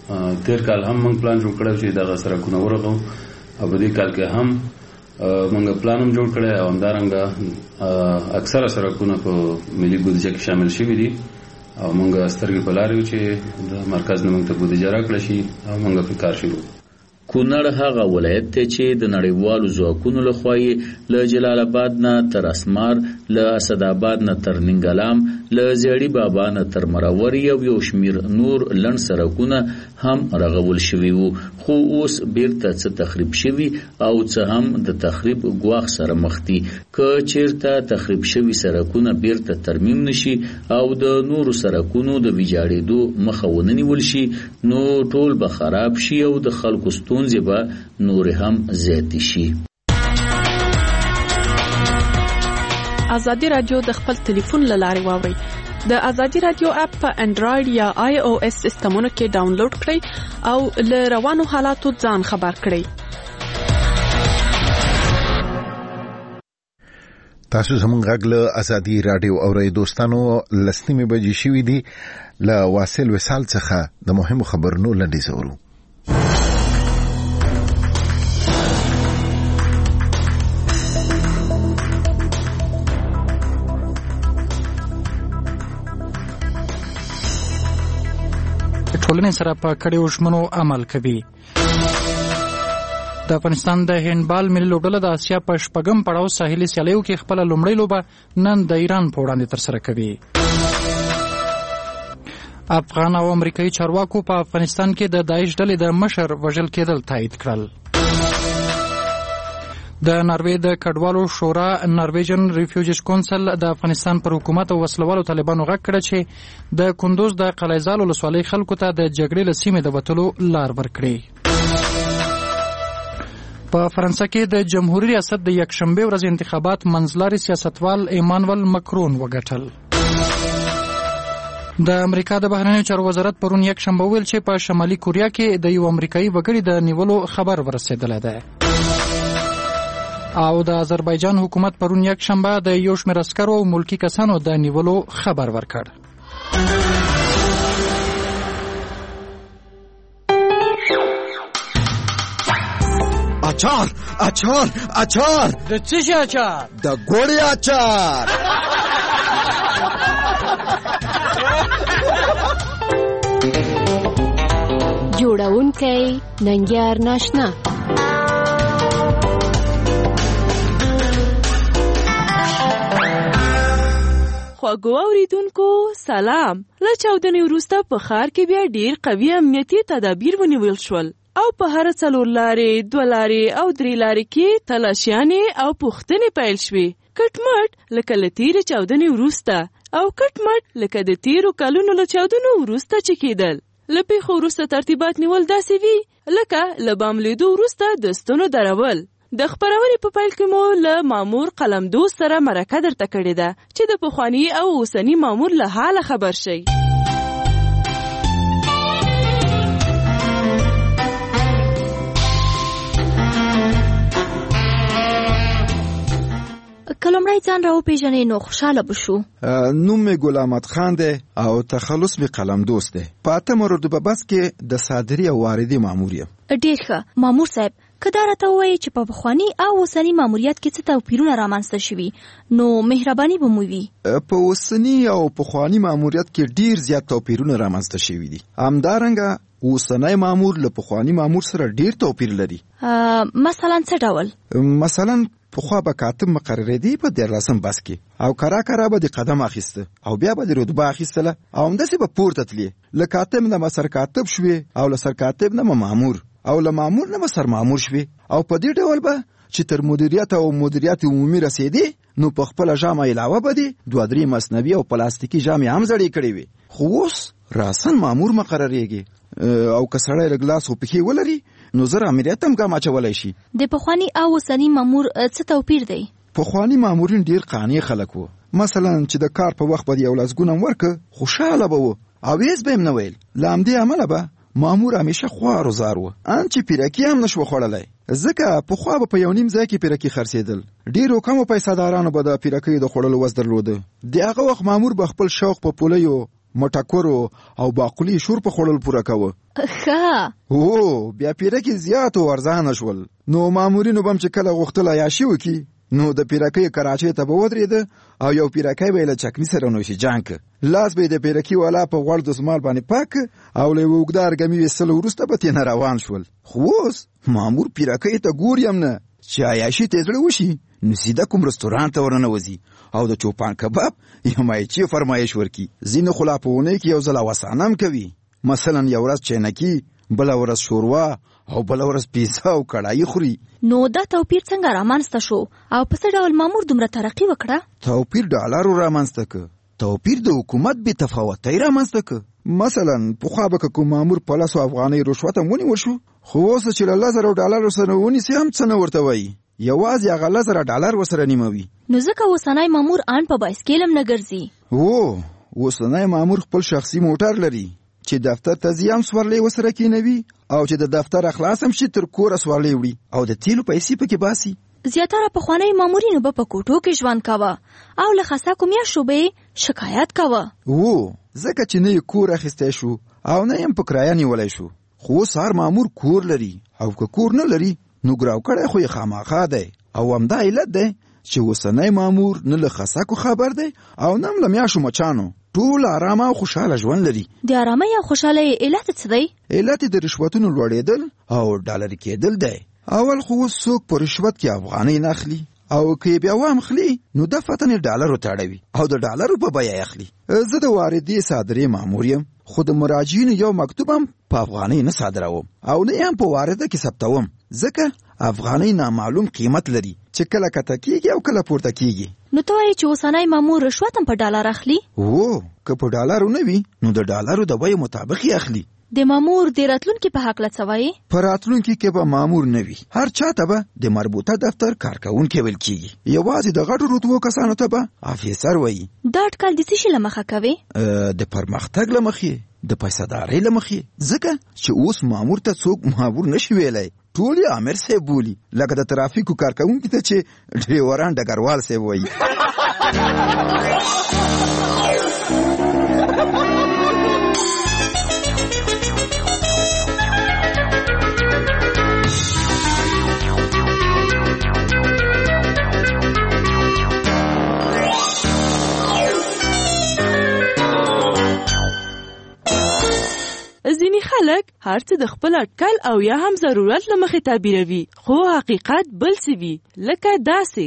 تیر کال هم موږ پلان جوړ کړو چې دغه سرکونه ورغو او په دې کال کې هم موږ پلان هم جوړ کړی او همدارنګه اکثره سرکونه په ملي بودیجه کې شامل شوي دي او موږ سترګې په لار یو چې د مرکز نه موږ ته بودیجه راکړه شي او موږ په کار شروع. کونړ هغه ولایت دی چې د نړیوالو ځواکونو لخوا یې له جلال آباد نه تر اسمار، له اسداباد نه تر ننګلام، له زیړي بابا نه تر مرور یو یو شمیر نور لنډ سرکونه هم رغول شوي وو، خو اوس بیرته څه تخریب شوي او څه هم د تخریب ګواښ سره مخ دي. که چیرته تخریب شوي سرکونه بیرته ترمیم نشي او د نورو سرکونو د ویجاړېدو مخه ونه نیول شي نو ټول به خراب شي او د خلکو ستونزې به نورې هم زیاتې شي. ازادي رادیو د خپل ټلیفون له لارې واورئ. د ازادي رادیو اپ په انډراید یا آی او اس سیسټمونو کې ډاونلوډ کړئ او له روانو حالاتو ځان خبر کړئ. تاسو زموږ غږ له ازادي رادیو اورئ. دوستانو لسنیمې بجې شوې دي. له واصل وصال څخه د مهمو خبرونو لنډیز اورو. ټولنې سره په کډو ژمنو عمل کوي. د افغانستان د هندبال ملي لوبډله د اسیا په شپږم پړاو ساحلي سیالیو کې خپل لومړی لوبه نن د ایران په وړاندې ترسره کوي. افغان او امریکایي چارواکو په افغانستان کې د داعش ډلې د مشر وژل کېدل تایید کړل. د ناروې د کډوالو شورا نارویجن ریفیوجیز کونسل د افغانستان پر حکومت او وسلوالو طالبانو غږ کړ چې د کندوز د قلعه‌زال ولسوالۍ خلکو ته د جګړې له سیمې د وتلو لار ورکړي. په فرانسه کې د جمهوریت ریاست د یکشنبه ورځ انتخابات منځلاري سیاستوال ایمانوئل مکرون وګټل. د امریکا د بهرنیو چارو وزارت پرون یکشنبه ویل چې په شمالي کوریا کې د یو امریکایي وګړي د نیولو خبر ورسېدلی دی. او د آذربایجان حکومت پرون یک شنبه د یو شمېر عسکرو او ملکی کسانو د نیولو خبر ورکړ. اچار اچار اچار د څه شي اچار؟ د ګوړې اچار. جوړونکی ننګیار ناشنا. خواږو اوریدونکو سلام. له چاودنې وروسته په ښار کې بیا ډیر قوي امنیتي تدابیر ونیول شول او په هر څلور لارې، دوه لارې او درې لارې کې تلاشیانې او پوښتنې پیل شوې. کټمټ لکه له تیرې چاودنې وروسته او کټمټ لکه د تیرو کلونو له چاودنو وروسته چې کېدل. له پیښو وروسته ترتیبات نیول داسې وي لکه له بام لیدو وروسته د ستنو درول. د خبرونې په پیل کې مو له مامور قلمدوز سره مرکه درته کړې ده چې د پخواني او اوسني مامور له حاله خبر شئ. که لومړی ځان راوپېژنې نو خوشحاله به شو. نوم مې ګل احمد خان دی او تخلص مې قلمدوز دی. په اتمه رتبه بس کې د صادري او واردي مامور یم. ډېر ښه مامور صاحب، که دا راته ووایي چې په پخواني او اوسني ماموریت کې څه توپیرونه رامنځته شوي نو مهرباني به مو وي. په اوسني او پخواني ماموریت کې ډیر زیات توپیرونه رامنځته شوي دي. همدارنګه اوسنی مامور له پخواني مامور سره ډیر توپیر لري. مثلا څه ډول؟ مثلا پخوا به کاتب مقررېدی په دیارلسم بس کې او کرا کرا به د قدم اخیسته او بیا به د رتبه اخیستله او همداسې به پورته تلې. له کاتب نه به سرکاتب شوې او له سرکاتب نه به مامور او له مامور نه به سرمامور شوې او په دې ډول به چې تر مدیریت او مدیریت عمومي رسېدې نو په خپله ژامه علاوه به دې دوه درې مصنوي او پلاستیکي ژامې هم زړې کړې وي. خو اوس راسن مامور مقررېږي او که سړی له ګلاس او پښې ولري نو زر امریت هم ګام اچولی شي. د پخواني او اوسني مامور څه توپیر دی؟ پخواني مامورین ډیر قانع خلک وو. مثلا چې د کار په وخت به یو لسګونه ورکه خوشحاله به وو او هېڅ به یې نه ویل. له همدې امله به مامور همیشه خوار و زار وو، ان چې پیرکي هم نشو خوړلی. ځکه پخوا به په یو نیم ځای کې پیرکي خرڅېدل. ډېرو کمو پیسه دارانو به د پیرکیو د خوړلو وس درلوده. د هغه وخت مامور به خپل شوق په پولیو مټکورو او باقلي شور په خوړل پوره کوه. ښه. او بیا پیرکې زیات او ارزانه شول. نو مامورینو بم چې کله غوښتل عیاشي وکړي نو د پیرکۍ کراچۍ ته به ودرېده او یو پیرکی به یې له چکني سره نوشیجان که. لاس به یې د پیرکي والا په غوړ دسمال باندې پاک او له یوه اوږده ارګمي ویستلو وروسته به ترېنه روان شول. خو اوس مامور پیرکۍ ته ګوري هم نه چې عیاشي ته یې زړه وشي نو سیده کوم رستوران ته ورننوځي او د چوپان کباب یا مایچې فرمایش ورکي. ځینې خو لا په اونۍ کې یو ځل اوسانه هم کوي. مثلا یو ورځ چینکي، بله ورځ شوروا او بله ورځ پیزا او کړایي خوري. نو دا توپیر څنګه رامنځته شو او په څه ډول مامور دومره ترقي وکړه؟ توپیر ډالرو رامنځته که. توپیر د حکومت بې تفاوتۍ رامنځته که. مثلا پخوا به که کوم مامور په لسو افغانۍ رشوت هم ونیول شو، خو اوس چې له لس زره ډالرو سره ونیسي هم څه نه ورته وایي، یوازې هغه لس زره ډالر ورسره نیموي. نو ځکه اوسنی مامور ان په بایسکل هم نه ګرځي. او اوسنی مامور خپل شخصي موټر لري چې دفتر ته ځي هم سورلۍ ورسره کېنوي او چې د دفتر اخلاص هم شي تر کوره سورلۍ وړي او د تیلو پیسې پکې باسي. زیاتره پخواني مامورینو به په کوټو کې ژوند کاوه او له خساکو میاشتو به شکایت کاوه. او ځکه چې نه یې کور اخیستی شو او نه یې په کرایه نیولی شو. خو اوس هر مامور کور لري او که کور نه لري نو ګراو کړی خو یې خامخا دی. او همدا علت دی چې اوسنی مامور نه له خساکو خبر دی او نه هم له میاشو مچانو. ټول آرامه او خوشحاله ژوند لري. د آرامۍ او خوشحالۍ علت څه دی؟ علت د رشوتونو لوړېدل او ډالري کېدل دی. اول خو اوس څوک په رشوت کې افغانۍ نه اخلي او که بیا وام خلی نو د فتنې ډالرو تاړوي او د ډالرو په بیه اخلي. زه د واردې صادرې مامور یم خو د مراجعینو یو مکتوب هم په افغانۍ نه صادروم او نه هم په وارده کې ثبتوم ځکه افغانۍ نامعلوم قیمت لري چې کله کته کېږي او کله پورته کېږي. نو ته وایې چې اوسنی مامور رشوت هم په ډالر اخلي؟ او که په ډالرو نه وي نو د ډالرو د بیې مطابق یې اخلي. د مامور د راتلونکي په هکله څه وایې؟ په راتلونکي کې به مامور نه وي. هر چاته به د مربوطه دفتر کارکوونکی ویل کېږي. یوازې د غټو رتبو کسانو ته به افیسر وایي. دا اټکل د څه شي له مخه کوې؟ د پرمختګ له مخې، د پیسهدارۍ له مخې، ځکه چې اوس مامور ته څوک مامور نشي ویلی، ټول یې امر صاحب بولي، لکه د ترافیکو کارکوونکي ته چې ډریوران ډګروال صاحب وایي. ځینې خلک هر څه د خپل اټکل او یا هم ضرورت له مخې تعبیروي، خو حقیقت بل څه وي، لکه داسې.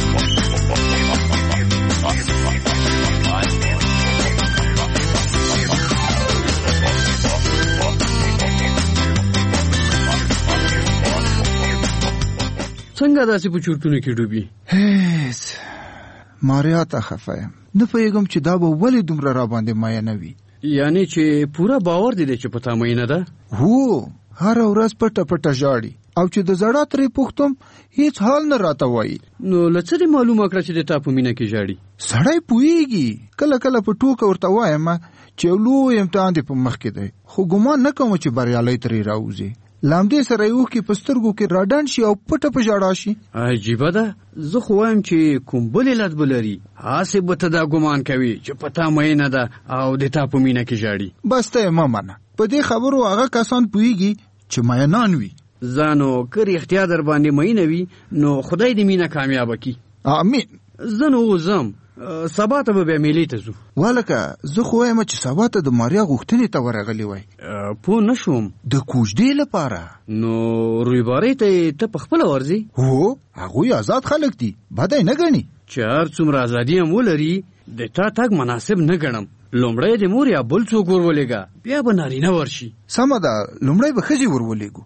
څنګه داسې په چورتونو کې ډوبي؟ هیڅ ماریا ته خفه یم، نه پوهېږم چې دا به ولې دومره را باندې مایه نه وي. یعنی چې پوره باور دی چې پتا مینه ده؟ هو هر ورځ پټه پټه ژاړي او چې د زړه ترې پوښتم هیڅ حال نه راته وایي. نو له څه دې معلومه کړه چې د تا په مینه کې ژاړي؟ سړی پوهېږي، کله کله په ټوکه ورته وایم چې یو لوی امتحان دې په مخ کې دی، خو ګمان نه کوم چې بریالی ترې راوځي. لامدې سره یې اوښکې په سترګو کې راډنډ شي او پټه په ژړا شي. عجیبه ده، زه خو وایم چې کوم بل علت به لري، هسې به ته دا ګمان کوي چې په تا مینه ده او د تا په مینه کې ژاړي. بس ته یې مه منه، په دې خبرو هغه کسان پوهېږي چې مینان وي. ځانو که رښتیا در باندې مینه وي نو خدای دې مینه کامیابه کړي. امین. زه نو وځم، سبا ته به بیا میلې ته ځو. والکه زه خو وایم چې سبا ته د ماریا غوښتنې ته ورغلی وای. پوه نه شوم. د کوژدې لپاره. نو رویبارۍ ته ته په خپله ورځې؟ هو هغوی آزاد خلک دي، بدی نه ګڼي. چې هر څومره ازادي هم ولري د تا تګ مناسب نه ګڼم. لومړی د مور یا بل څوک ورولېږه، بیا به نارینه ورشي. سمه ده، لومړی به ښځې ورولېږو.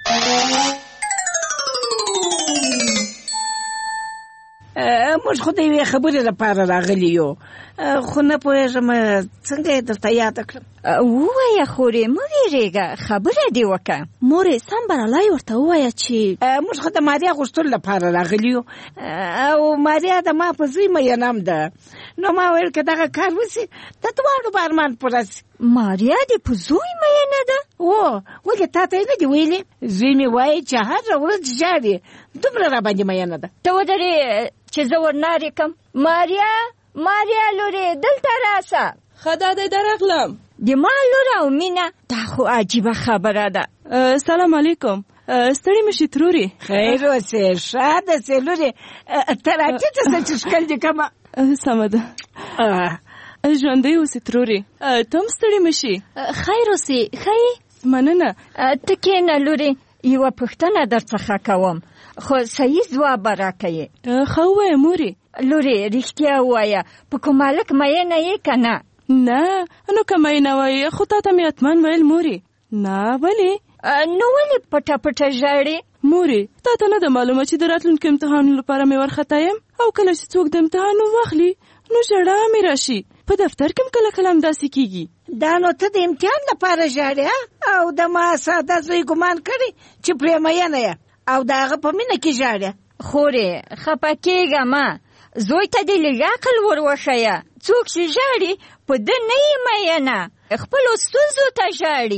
موږ خو د یوې خبرې لپاره راغلي یو، خو نه پوهېږم څنګه یې درته یاده کړم. ووایه خورې، مه وېرېږه، خبره دې وکړه. مورې سم بریالی ورته ووایه چې موږ خو د ماریا غوښتلو لپاره راغلي یو او ماریا د ما په زوی مینه هم ده. نو ما ویل که دغه کار وسي د دواړو به ارمان پوره سي. ماریا دې په زوی مینه ده؟ او ولې تا ته یې نه دي ویلې؟ زوی مې وایي چې هره ورځ ژاړي، دومره را باندې مینه ده. ته ودرې چې زه ورنارې کم. ماریا، ماریا لورې، دلته راسه. ښه دا دی درغلم. د ما لور او مینه دا خو عجیبه خبره ده. سلام علیکم. ستړي مشي تروري؟ خیر اوسې ښه داسې لورې ته راټیټه شه چې ښکل دې کمه. سمه ده. ژوندی اوسې تروري. ته هم ستړي مشي. خیر اوسې ښه یې؟ مننه. ته کښېنه لورې، یوه پوښتنه درڅخه کوم خو صحیح ځواب به راکوې. ښه ووایه مورې. لورې رښتیا ووایه، په کوم هلک میینه یې که نه؟ نه، نو که میینه وایې خو تا ته مې حتما ویل مورې. نه ولې؟ نو ولې پټه پټه ژاړې؟ مورې تا ته نه ده معلومه چې د راتلونکي امتحانونو لپاره مې ورخطا یم، او کله چې څوک د امتحان نوم واخلي نو ژړا مې راشي. په دفتر کې هم کله کله همداسې کېږي. دا نو ته د امتحان لپاره ژاړې او د ما ساده زوی ګمان کړي چې پرې میینه یې او د هغه په مینه کې ژاړې. خورې خفه کېږه مه، زوی ته دې لږ عقل ور وښیه. څوک چې ژاړي په ده نه یې میینه، خپلو ستونزو ته ژاړي.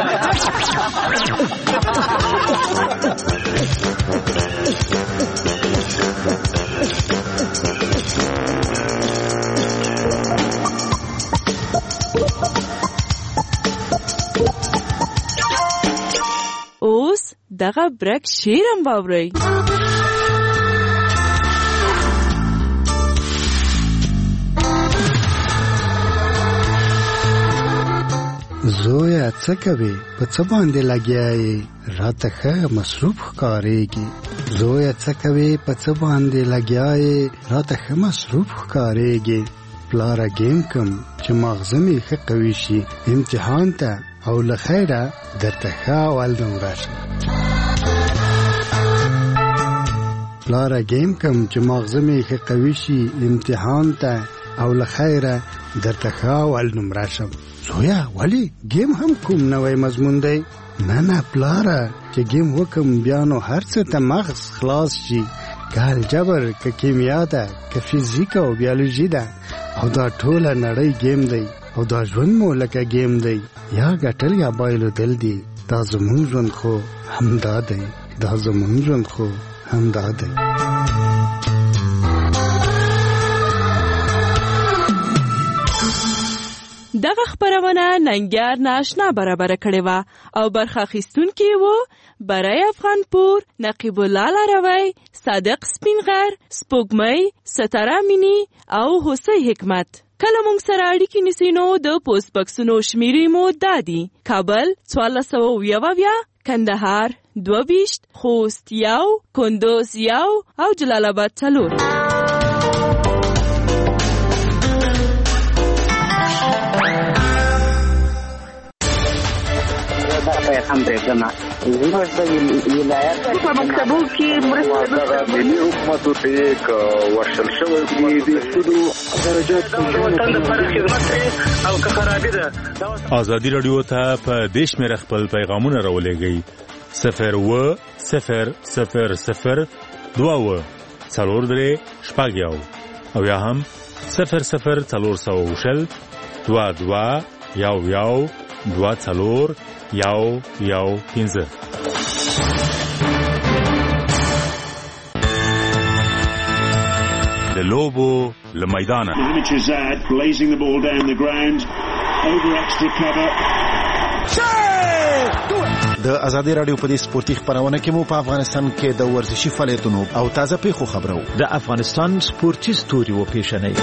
اوس دغه برک شعر هم واورئ. زویا څه کوې؟ په څه باندې لګیا یې؟ راته ښه مصروف ښکارېږي. زویا څه کوې؟ په څه باندې لګیا یې؟ راته ښه مصروف ښکارېږي. پلاره ګیم کم چې ماغزه مې ښه قوي شي امتحان ته، او له خیره درته ښه اول دم راشم. پلاره ګیم کم چې ماغزه مې ښه قوي شي امتحان ته، او له خیره درته ښه اول دم راشم. زویا ولې ګیم هم کوم نوی مضمون دی؟ نه نه پلاره، چې ګیم وکم بیا نو هر څه ته مغز خلاص شي. که الجبر، که کیمیا ده، که فیزیک او بیولوژي ده، او دا ټوله نړۍ ګیم دی، او دا ژوند مو لکه ګیم دی. یا ګټل یا بایلودل دی. دا زمونږ ژوند خو همدا دی. دا زمونږ ژوند خو همدا دی. دغه خبرونه ننګیار ناشنا برابر کړې وه او برخه اخیستونکي وو برای افغانپور، نقیب الله لاروی، صادق سپینغر، سپوږمۍ، ستاره مینی او حسین حکمت. کله مونږ سره اړیکې نیسئ نو د پوسټ بکسونو شمیرې مو دا دي: کابل څوارلس سوه اویا اویا، کندهار دوه ویشت، خوست یو، کندوز یو او جلال آباد څلور. هم دیکنه زموږ د ولایت په مکتبو کې مرسته ملي حکومتو ته یک ورشل شوی دی د سودو درجات د وطن لپاره خدمت او که خرابې ده. ازادي رادیو ته په دیش مې خپل پیغامونه راولېږئ. صفر و صفر صفر صفر دوه و څلور درې شپږ یو او یا هم صفر صفر څلور سوه وشل دوه دوه یو یو دوه څلور یو یو پنځه. د لوبو له میدانه د ازادي رادیو په دې سپورتي خبرونه کې مو په افغانستان کې د ورزشي فعالیتونو او تازه پیښو خبرو د افغانستان سپورتي ستوري و پیښنې.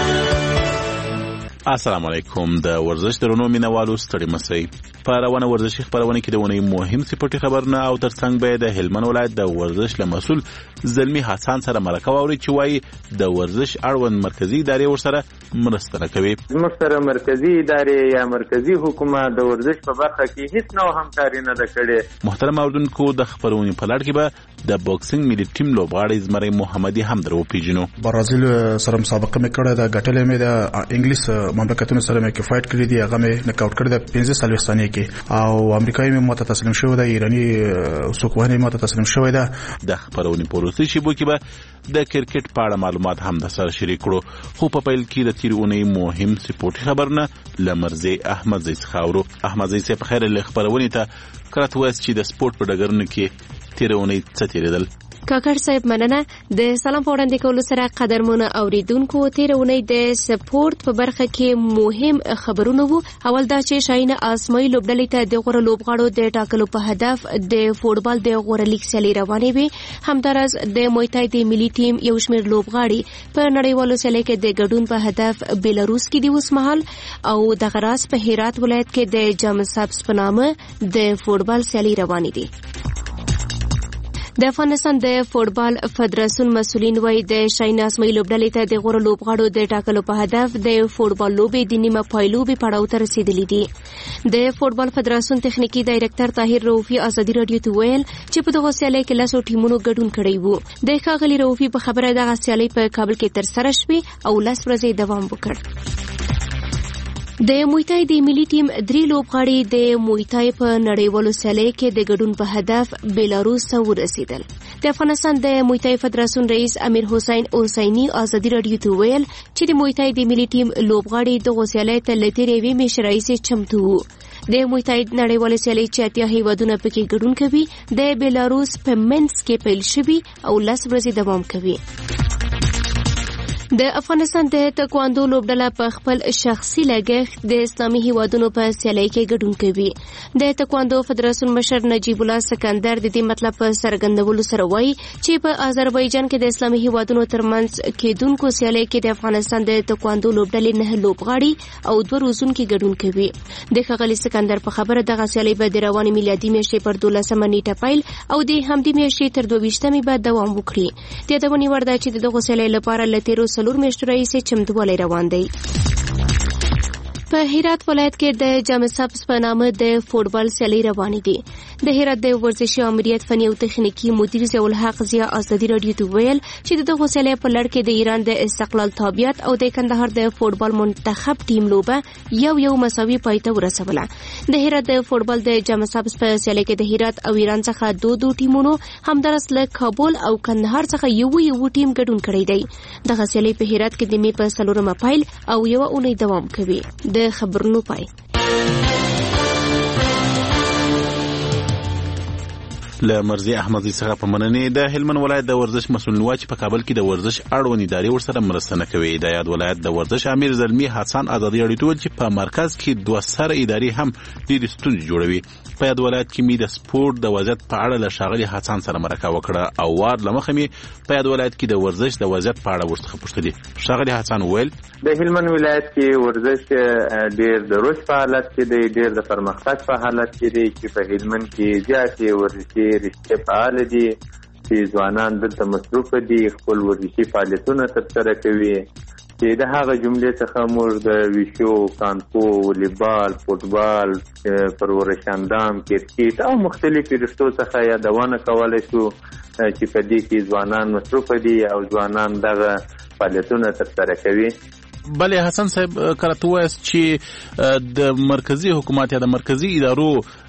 السلام علیکم. د ورزش درنو مینوالو ستړي مسئ. په روانه ورزشي خبرونه کې د ونې مهم سپورتي خبرونه او ترڅنګ به د هلمند ولایت د ورزش له مسؤل زلمی حسن سره مرکه واوري چې وایي د ورزش اړوند مرکزی ادارې ورسره مرسته نه کوي. زموږ سره مرکزی ادارې یا مرکزی حکومت د ورزش په برخه کې هیڅ نوع همکاري نه ده کړې. محترم اوریدونکو، د خبرونې په لړ کې به د بوکسینګ ملي ټیم لوبغاړی زمری محمدي هم درو پیژنو. برازیل سره مسابقه مې کړې ده، ګټلې مې ده. انګلیس مملکتونو سره مې کې فایټ کړی دی، هغه مې نکاوټ کړی ده پنځه څلوېښت ثانیې کې، او امریکایي مې ماته تسلیم شوی ده، ایرانی سوکوهني ماته تسلیم شوی ده. د خبرونې په وروستي شیبو کې به د کرکټ په اړه معلومات هم د سره شریک کړو. خو په پیل کې د تیر اونۍ مهم سپورتي خبرونه له مرزي احمد زئی څخه اورو. احمد زئی په خیر له خبرونې ته کړه وایي چې د سپورت په ډګرونو کې تیر اونۍ څه تیریدل. کاکړ صاحب مننه. د سلام په وړاندې کولو سره قدرمنو اوریدونکو تیر اونۍ د سپورت په برخه کې مهم خبرونه وو. اول دا چې شاهین اسماعیل لوبډلې ته د غوره لوبغاړو د ټاکلو په هدف د فوټبال د غوره لیګ سیالۍ روانې وي. همداراز د مویتای د ملي ټیم یو شمېر لوبغاړي په نړیوالو سیالیو کې د ګډون په هدف بیلاروس کې دی اوسمهال، او دغه راز په هرات ولایت کې د جام سبز په نامه د فوټبال سیالۍ روانې دي. د افغانستان د فوټبال فدراسیون مسؤلین وايي د شاهین اسماعیل لوبډلې ته د غوره لوبغاړو د ټاکلو په هدف د فوټبال لوبې د نیمه پای لوبې پړاو ته رسیدلې دي. د فوټبال فدراسیون تخنیکی ډایرکټر طاهر رؤفي ازادي رادیو ته ویل چې په دغه سیالۍ کې لسو ټیمونو ګډون کړی وو. د ښاغلي رؤفي په خبره دغه سیالۍ په کابل کې ترسره شوې او لس ورځې دوام وکړ. د مویتای د ملي ټیم درې لوبغاړي د مویتای په نړیوالو سیالیو کې د ګډون په هدف بیلاروس ته ورسېدل. د افغانستان د مویتای فدراسیون رئیس امیر حسین حسیني ازادي رادیو ته ویل چې د مویتای د ملي ټیم لوبغاړي دغه سیالیو ته له تېرې یوې میاشتې راهیسې چمتو وو. د مویتای نړیوالې سیالۍ چې اتیا هیوادونه پکې ګډون کوي د بیلاروس په منسک کې پیل شوي او لس ورځې دوام کوي. د افغانستان د تکواندو لوبډله په خپل شخصي لګښت د اسلامي هیوادونو په سیالۍ کې ګډون کوي. د تکواندو فدراسیون مشر نجیب الله سکندر د دې مطلب په څرګندولو سره وایي چې په آذربایجان کې د اسلامي هیوادونو ترمنځ کېدونکو سیالۍ کې د افغانستان د تکواندو لوبډلې نه لوبغاړي او دوه روزونکي ګډون کوي. د ښاغلي سکندر په خبره دغه سیالۍ به د روانې میلادي میاشتې پر دولسمه نیټه پیل او د همدې میاشتې تر دوه ویشتمې به دوام وکړي. د یادونې وړ ده چې د دغو سیالۍ لپاره له تیرو څلور میاشتو راهیسې چمتووالی روان دی. په هرات ولایت کې د جام سبز په نامه د فوټبال سیالۍ روانې دي. د هرات د ورزشي امریت فني او تخنیکي مدیر ضیاء الحق ضیاء ازادي رادیو ته ویل چې د دغو سیالیو په لړ کې د ایران د استقلال تابعیت او د کندهار د فوټبال منتخب ټیم لوبه یو یو مساوي پای ته ورسوله. د هرات د فوټبال د جام سبز په سیالۍ کې د هرات او ایران څخه دو دو ټیمونو، همدارس له کابل او کندهار څخه یو یو ټیم ګډون کړی دی. دغه سیالۍ په هرات کې د مې په څلورمه پیل او یو اونۍ دوام کوي. د خبرونو پای له مرزي احمدزي څخه په مننې د هلمند ولایت د ورزش مسؤل نواچ په کابل کې د ورزش اړوند ادارې ورسره مرسته نه کوي. د یاد ولایت د ورزش امیر زلمی حسن ازادي اړیدو چې په مرکز کې دوه سره ادارې هم ډېر ستونزې جوړوي. په یاد ولایت کې می د سپورت د وضعیت په اړه له ښاغلي حسن سره مرکه وکړه او وار لمخه می په یاد ولایت کې د ورزش د وضعیت په اړه ورڅخه پوښتنه. ښاغلي حسن ویل د هلمند ولایت کې ورزش ډېر د رشد په حالت کې دی، ډېر د پرمختګ په حالت کې دی چې په هلمند کې زیاتې ورزشي رشتې فعال دي چې ځوانان دلته مصروف دي، خپل ورزشي فعالیتونه ترسره کوي. چې د هغه جملې څخه موږ د ویشو، کانکو، والیبال، فوټبال، پرورشاندام، کرکټ او مختلفو رشتو څخه یادونه کولی شو چې په دې کې ځوانان مصروف دي او ځوانان دغه فعالیتونه ترسره کوي. بله حسن صاحب کله ته وایاست چې د مرکزی حکومت یا د مرکزی ادارو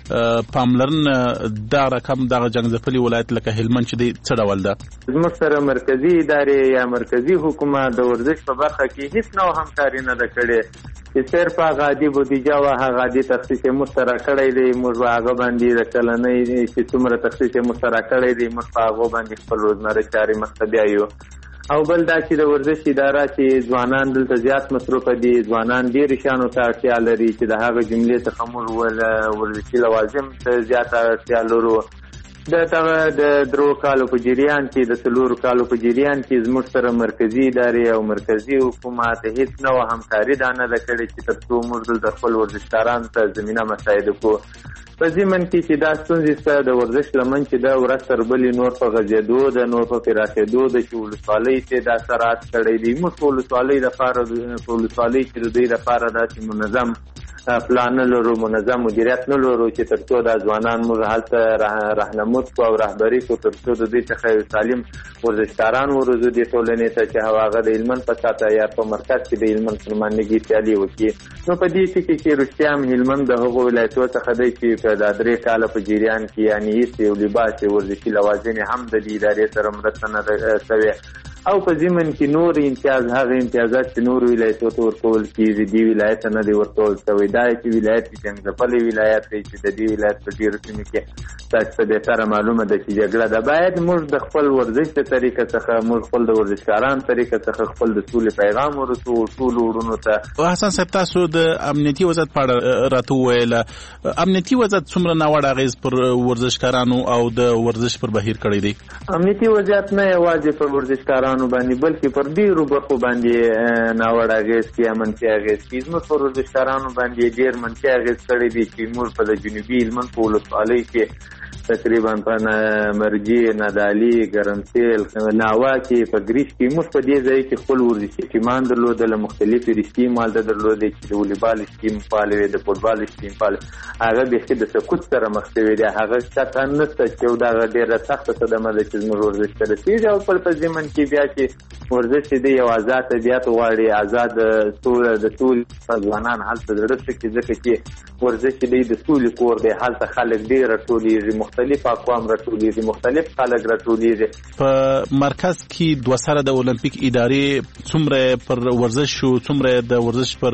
پاملرنه دا رقم دغه جنګ ولایت لکه هلمند چې دی څه ډول ده؟ زموږ سره مرکزی ادارې یا مرکزی حکومت د ورزش په برخه کې هیڅ نوع همکاري نه ده کړې چې صرف هغه عادي بودیجه او هغه عادي تخصیص یې موږ سره کړی دی. موږ په هغه باندې د کلنۍ چې څومره تخصیص یې موږ سره کړی دی موږ په هغو باندې خپل روزمره چارې مخته بیایو. او بل دا چې د ورزش اداره چې ځوانان دلته زیات مصروف دي، ځوانان ډېرو شیانو ته اړتیا لري چې د هغه جملې څخه موږ ورزشي لوازم ته زیاته اړتیا لرو. د دغه د درو کالو په جریان کې د څلورو کالو په جریان کې زموږ سره مرکزي ادارې او مرکزي حکومت هیڅ نوع همکاري دا نه ده کړې چې تر څو موږ دلته خپل ورزشکارانو ته زمینه مساعده کړو. په ضمن کې چې دا ستونزې سته د ورزش لمن چې دا ورځ تر بلې نور په غځېدو ده، نور په پراخېدو ده چې ولسوالۍ چې دا سرعت کړی دی. موږ په ولسوالۍ دپاره په ولسوالۍ کې د دوی دپاره داسې منظم پلان نه لرو، منظم مدیریت نه لرو چې تر څو دا ځوانان موږ هلته رهنمود کړو او رهبري کړو تر څو د دوی څخه یو سالم ورزشکاران وروزو دې ټولنې ته چې هغه د هلمند په ساحه یا په مرکز کې د هلمند سلمانګي سیالي وکړي. نو په دې ټکي کې رښتیا هم هلمند د هغو ولایتو څخه دی چې په دا درې کاله په جریان کې یعنې هېڅ یو لباس ورزشي لوازم هم د دې ادارې سره مرسته نه ده شوې او په ضمن کې نور امتیاز هغه امتیازات چې نور ولایتونو ته ورکول کېږي دې ولایت نه دی ورکول شوی دا چې ولایت چې ځنګپلې ولایت دی چې د دې ولایت په ډېرو سیمو کې تاسو ته بهتره معلومه ده چې جګړه ده باید موږ د خپل ورزش په طریقه څخه موږ خپل د ورزشکارانو طریقه څخه خپل د سولې پیغام ورسو ټول وروڼو ته. حسن صاحب تاسو د امنیتي وضعیت په اړه راته وویله امنیتي وضعیت څومره ناوړه اغېز پر ورزشکارانو او د ورزش پر بهیر کړی دی؟ امنیتي وضعیت نه یوازې پر ورزشکارانو باندې بلکې پر ډېرو برخو باندې ناوړه اغېز کوي منفي اغېز کوي. زموږ پر ورزشکارانو باندې ډېر منفي اغېز کړی دی چې موږ په د جنوبي هلمند په ولسوالۍ کې تقریبا په مرجی نادالی ګرمسیل ناوا کې په ګریش کې موږ په دې ځای کې خپل ورزشي ټیمان درلودل مختلفې رشتې مال درلودې چې د والیبال ټیم فعال وي د فوټبال ټیم فعال هغه به د سقوط سره مخ شوی دی هغه څه نشته چې دا ډېره سخته صدمه ده چې موږ ورزش کوي او په ځمن کې بیا چې ورزش دې یو آزاد طبيعت غواړي آزاد ټول د ټول ځوانان هلته درته کې ځکه چې ورزش دې د ټول کور دی هلته خلک ډېر ټولې مختلف اقوام راټولېږي مختلف خلک راټولېږي. په مرکز کې دوه سره د اولمپیک ادارې څومره پر ورزش شو څومره د ورزش پر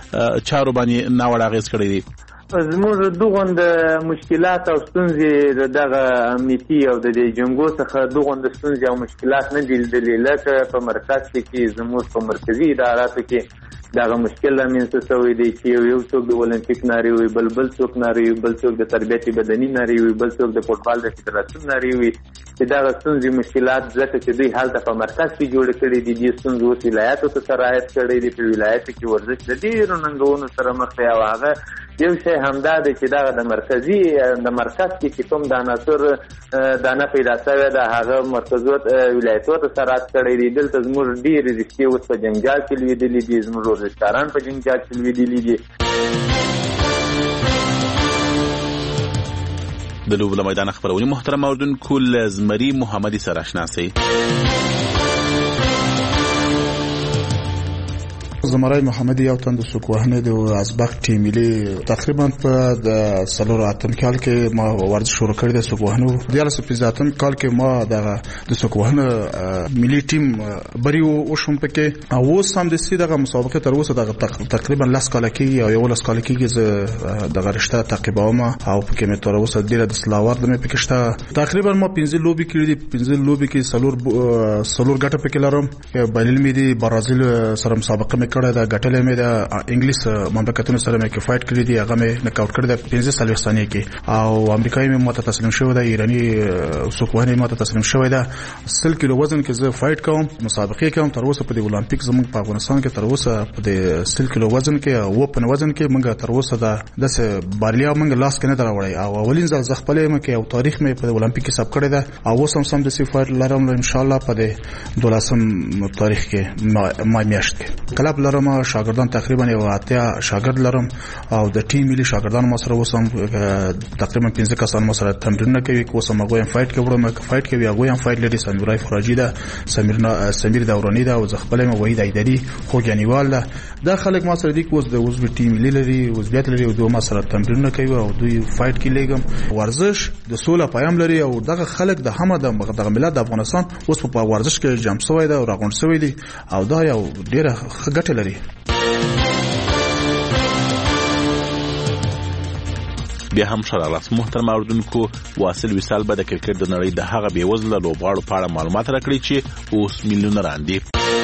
چارو باندې ناوړه اغېز کړی دی؟ زموږ دغه مشکلات او ستونزې دغه امنیتي او د جنګو څخه دغه ستونزې او مشکلات نه دي لیدلې لکه په مرکز کې زموږ په مرکزي اداراتو کې دغه مشکل رامنځته شوی دی چې یو څوک د اولمپیک ناری وي بل بل څوک ناری وي بل څوک د تربیت بدني ناری وي بل څوک د فوټبال د فدراسیون ناری وي چې دغه ستونزې مشکلات ځکه چې دوی هلته په مرکز کې جوړ کړي دي دې ستونزې اوس ولایاتو ته سرایت کړی دي په ولایاتو کې ورزش د ډېرو ننګونو سره مخ دی او هغه یو شی همدا دی چې دغه د مرکزي د مرکز کې چې کوم د عناصر دانه پیدا شوی ده هغه مرکزو ولایتو ته سرایت کړی دي دلته زموږ ډېرې رشتې اوس په جنجال کې لوېدلي دي زموږ ورزشکاران په جنجال کې لوېدلي دي. د لوبو له میدان خبرونې محترم اوریدونکو له زمري محمدي سره اشنا سئ. زمرای محمدي یو تند سوق وهنه د ازبق ټیم ملي تقریبا په د سلور اتم کال کې ما ورزش شروع کړی د سوق وهنو د یاله سپیزاتم کال کې ما د د سوق وهنه ملي ټیم بری او شوم پکې او سم د سي دغه مسابقه تر اوسه دغه تقریبا لاس کال کې او یو لاس کال کې دغه رشته تعقیبوم او پکې مې تر اوسه ډیره د سلاوات د مې پکې شته تقریبا ما پنځه لوبي کړې دي پنځه لوبي کې سلور سلور ګټه پکې لرم بایل مې دي برازیل سره مسابقه کړه دا ګټلې مې د انګلیس مملکتونو سره مې کې فایټ کړی دی هغه مې نک آوټ کړی د پنځه سالو ثانیه کې او امریکایي مې ماته تسلیم شو د ایرانی سوکوهنه ماته تسلیم شو دا سل کیلو وزن کې زه فایټ کوم مسابقه کوم تر اوسه په د اولمپیک زموږ په افغانستان کې تر اوسه په د سل کیلو وزن کې او په وزن کې موږ تر اوسه د دسه بارلیا موږ لاس کې نه دراوړی او اولین ځل زه خپل مې کې او تاریخ مې په اولمپیک کې ثبت کړی دا او اوس هم سم د سی فایټ لرم ان شاء الله په د دولسم تاریخ کې ما میاشت کې کلب لرم شاګردان تقریبا یو اتیا شاګرد لرم او د ټیم ملي شاګردان ما سره وسم تقریبا پنځه کسان ما سره تمرین کوي کو سم غویم فایټ کوم فایټ کوي هغه هم فایټ لري سمیرای فراجی ده سمیرنا سمیر دورانی ده او زخپل مې وحید ایدری خو جنیوال ده دا خلک ما سره دي کوز د وزبی ټیم ملي لري وزبیات لري او دوه ما سره تمرین کوي او دوی فایټ کې لګم ورزش د سوله پیام لري او دغه خلک د هم د ملت د افغانستان اوس په ورزش کې جمع شوی ده او راغونډ شوی دي او دا یو ډیره ښه لري. بیا هم شرالاس محترم اوردونکو واصل وصال به د کرکټ د نړۍ د هغه بیوزله لوبغاړو په اړه معلومات راکړي چې اوس میلیونه راندي.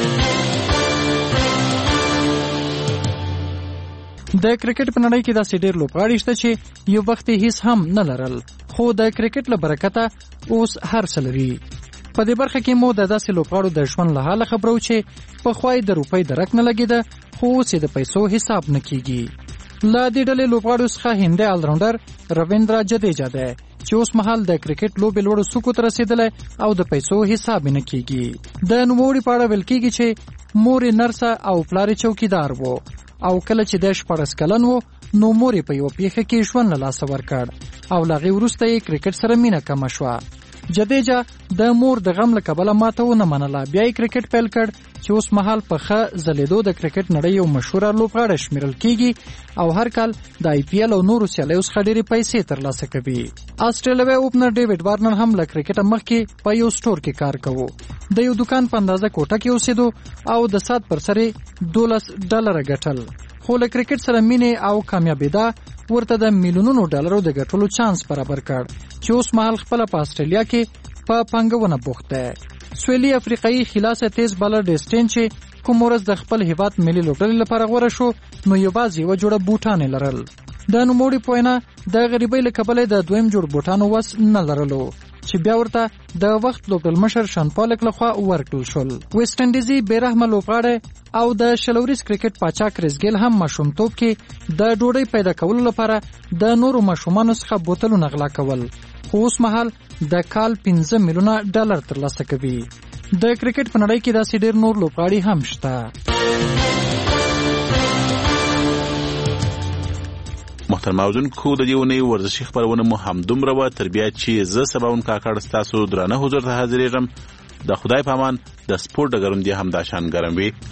د کرکټ په نړۍ کې داسې ډېر لوبغاړي شته چې یو وخت هیڅ هم نه لرل خو د کرکټ له برکته اوس هر څه لري. په دې برخه کې مو د داسې لوبغاړو د ژوند له حاله خبرو چې په خوای د روپۍ درک نه لګیده خو اوس د پیسو حساب نه کیږي. لا دې ډلې لوبغاړو څخه هندي آلراونډر رویندرا جډیجا ده چې اوس مهال د کرکټ لوبې لوړو څوکو ته رسیدلی او د پیسو حساب نه کیږي. د نوموړي په اړه ویل کیږي چې مور نرسه او پلار چوکیدار وو او کله چې د شپږ کلن وو نو مور په یو پیښه کې ژوند له لاسه ورکړ او لاغي ورسته یې کرکټ سره مینه کم شوه. جدیجا د مور د غم له کبله ماته ونه منله، بیا یې کرکټ پیل کړ چې اوس مهال په ښه ځلېدو د کرکټ نړۍ یو مشهوره لوبغاړی شمیرل کیږي او هر کال د آی پی ایل او نورو سیالیو څخه ډېرې پیسې ترلاسه کوي. آسټریلیوي اوپنر ډیوډ وارنر هم له کرکټه مخکې په یو سټور کې کار کوو. د یو دکان په اندازه کوټه کې اوسېدو او د ساعت پر سر یې دولس ډالره ګټل، خو له کرکټ سره مینې او کامیابېدا ورته د میلیونونو ډالرو د ګټلو چانس برابر کړ چې اوس مهال خپله په آسټرالیا کې په پانګونه بوخت دی. سویلي افریقایي خلاصه تیز بالر ډیسټین چې کوم ورځ د خپل هیواد ملي لوبډلې لپاره غوره شو نو یوازې یوه جوړه بوټان یې لرل. د نوموړي په وینا د غریبۍ له کبله د دویم جوړ بوټانو وس نه لرلو چې بیا ورته د وخت لوبډل مشر شان پالک لخوا ورکړل شول. ویسټ انډیزي بېرحمه لوبغاړی او د شلوریز کرکټ پاچا کریس ګیل هم ماشومتوب کې د ډوډۍ پیدا کولو لپاره د نورو ماشومانو څخه بوتلونه غلا کول، خو اوس مهال د کال پنځه میلیونه ډالر ترلاسه کوي. د کرکټ په نړۍ کې داسې ډېر نور لوبغاړي هم شته. محترم اوریدونکو، د دې اونۍ ورزشي خپرونه مو همدومره وه، تر بیا چې زه سباون کاکړ ستاسو درانه حضور ته حاضرېږم. د خدای په امان. د سپورټ ډګرونه دې هم دا شان ګرم وي.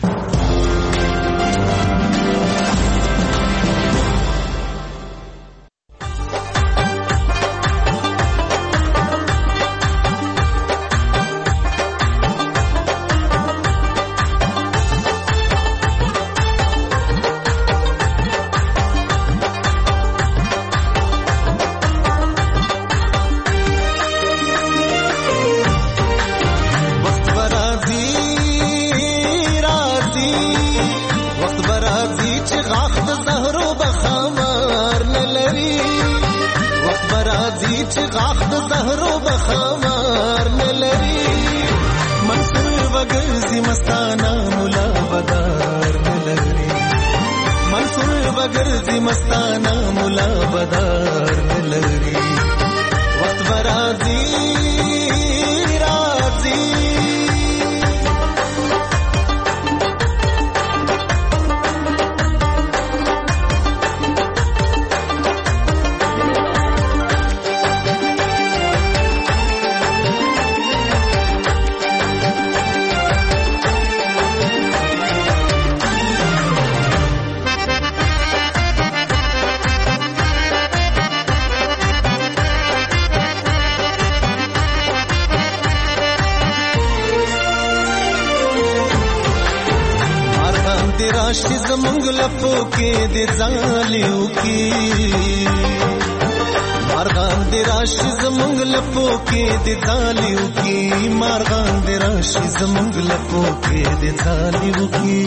راشي زمونږ لپو کې د ځالیو کې مارغان د راشي زمونږ لپو کې د ځالیو کې مارغان د راشي زمونږ لپو کې د ځالیو کې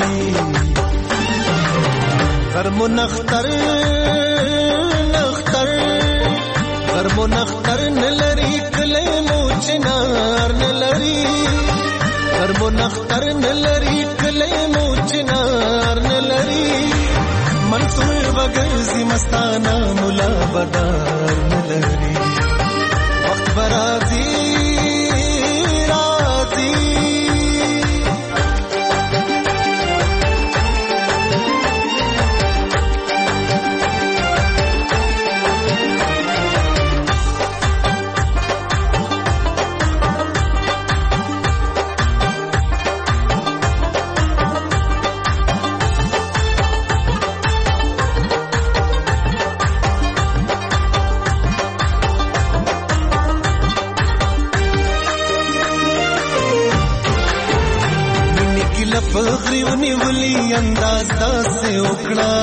غرمو نختر نختر غرمو نختر نلري کله مو چنار نلري غرمو نختر نلري کله مو چنار نلري منصور وګرځي مستانه مولا بدار نلري وخت برازي راځي فخری ونیولی انداز داسې وکړه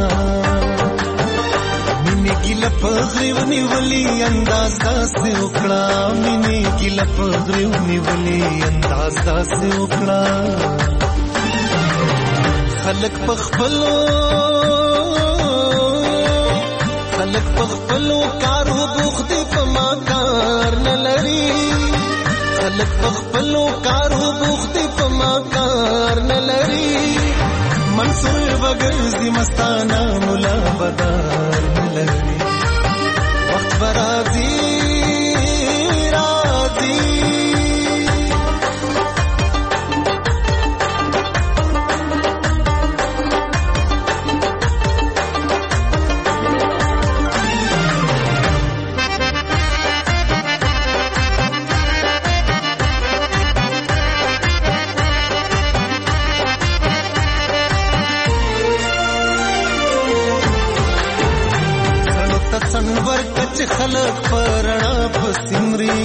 مینې ګیله فخری ونیولی انداز داسې وکړه مینې ګیله فخری ونیولی انداز داسې وکړه خلک په خپلو خلک په خپلو کارو بوخت دي په ما کار نه لري خلک په خپلو کارو بوخت دي په ما کار نه لري منصور وګرځي مستانه مولا بدار نه لري وخت برازي راځي خلک پرنا پسمري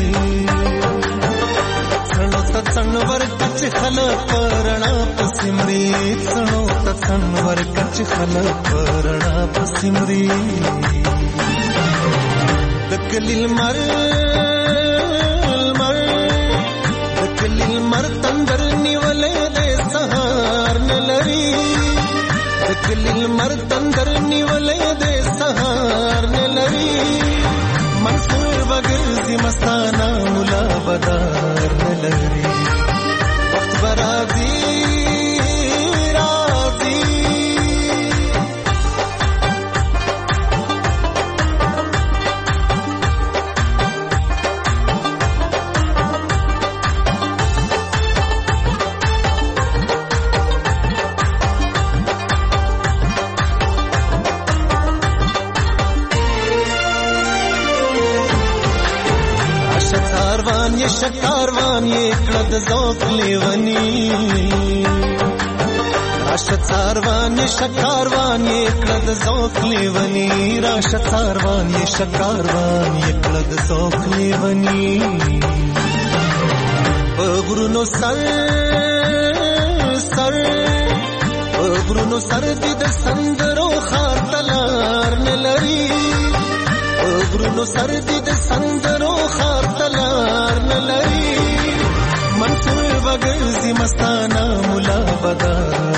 څنو ته څنور کچ خلک پرنا پسمري څنو ته څنور کچ خلک پرنا پسمري دکلیل مر مر دکلیل مر تندر نیولې دې سهار نلري دکلیل مر تندر نیولې دې سهار نلري منصور وګرځي مستانه مولا بدار نلري وخت برازي شکاروان یہ کړد ذوق لیونی راشد ساروان یہ شکاروان یہ کړد ذوق لیونی راشد ساروان یہ شکاروان یہ کړد ذوق لیونی غرونو سر سر غرونو سر دې د سندرو خار تلار نلري غرونو سر دې د سندرو خار تلار نلري منصور وګرځي مستانه مولا بدار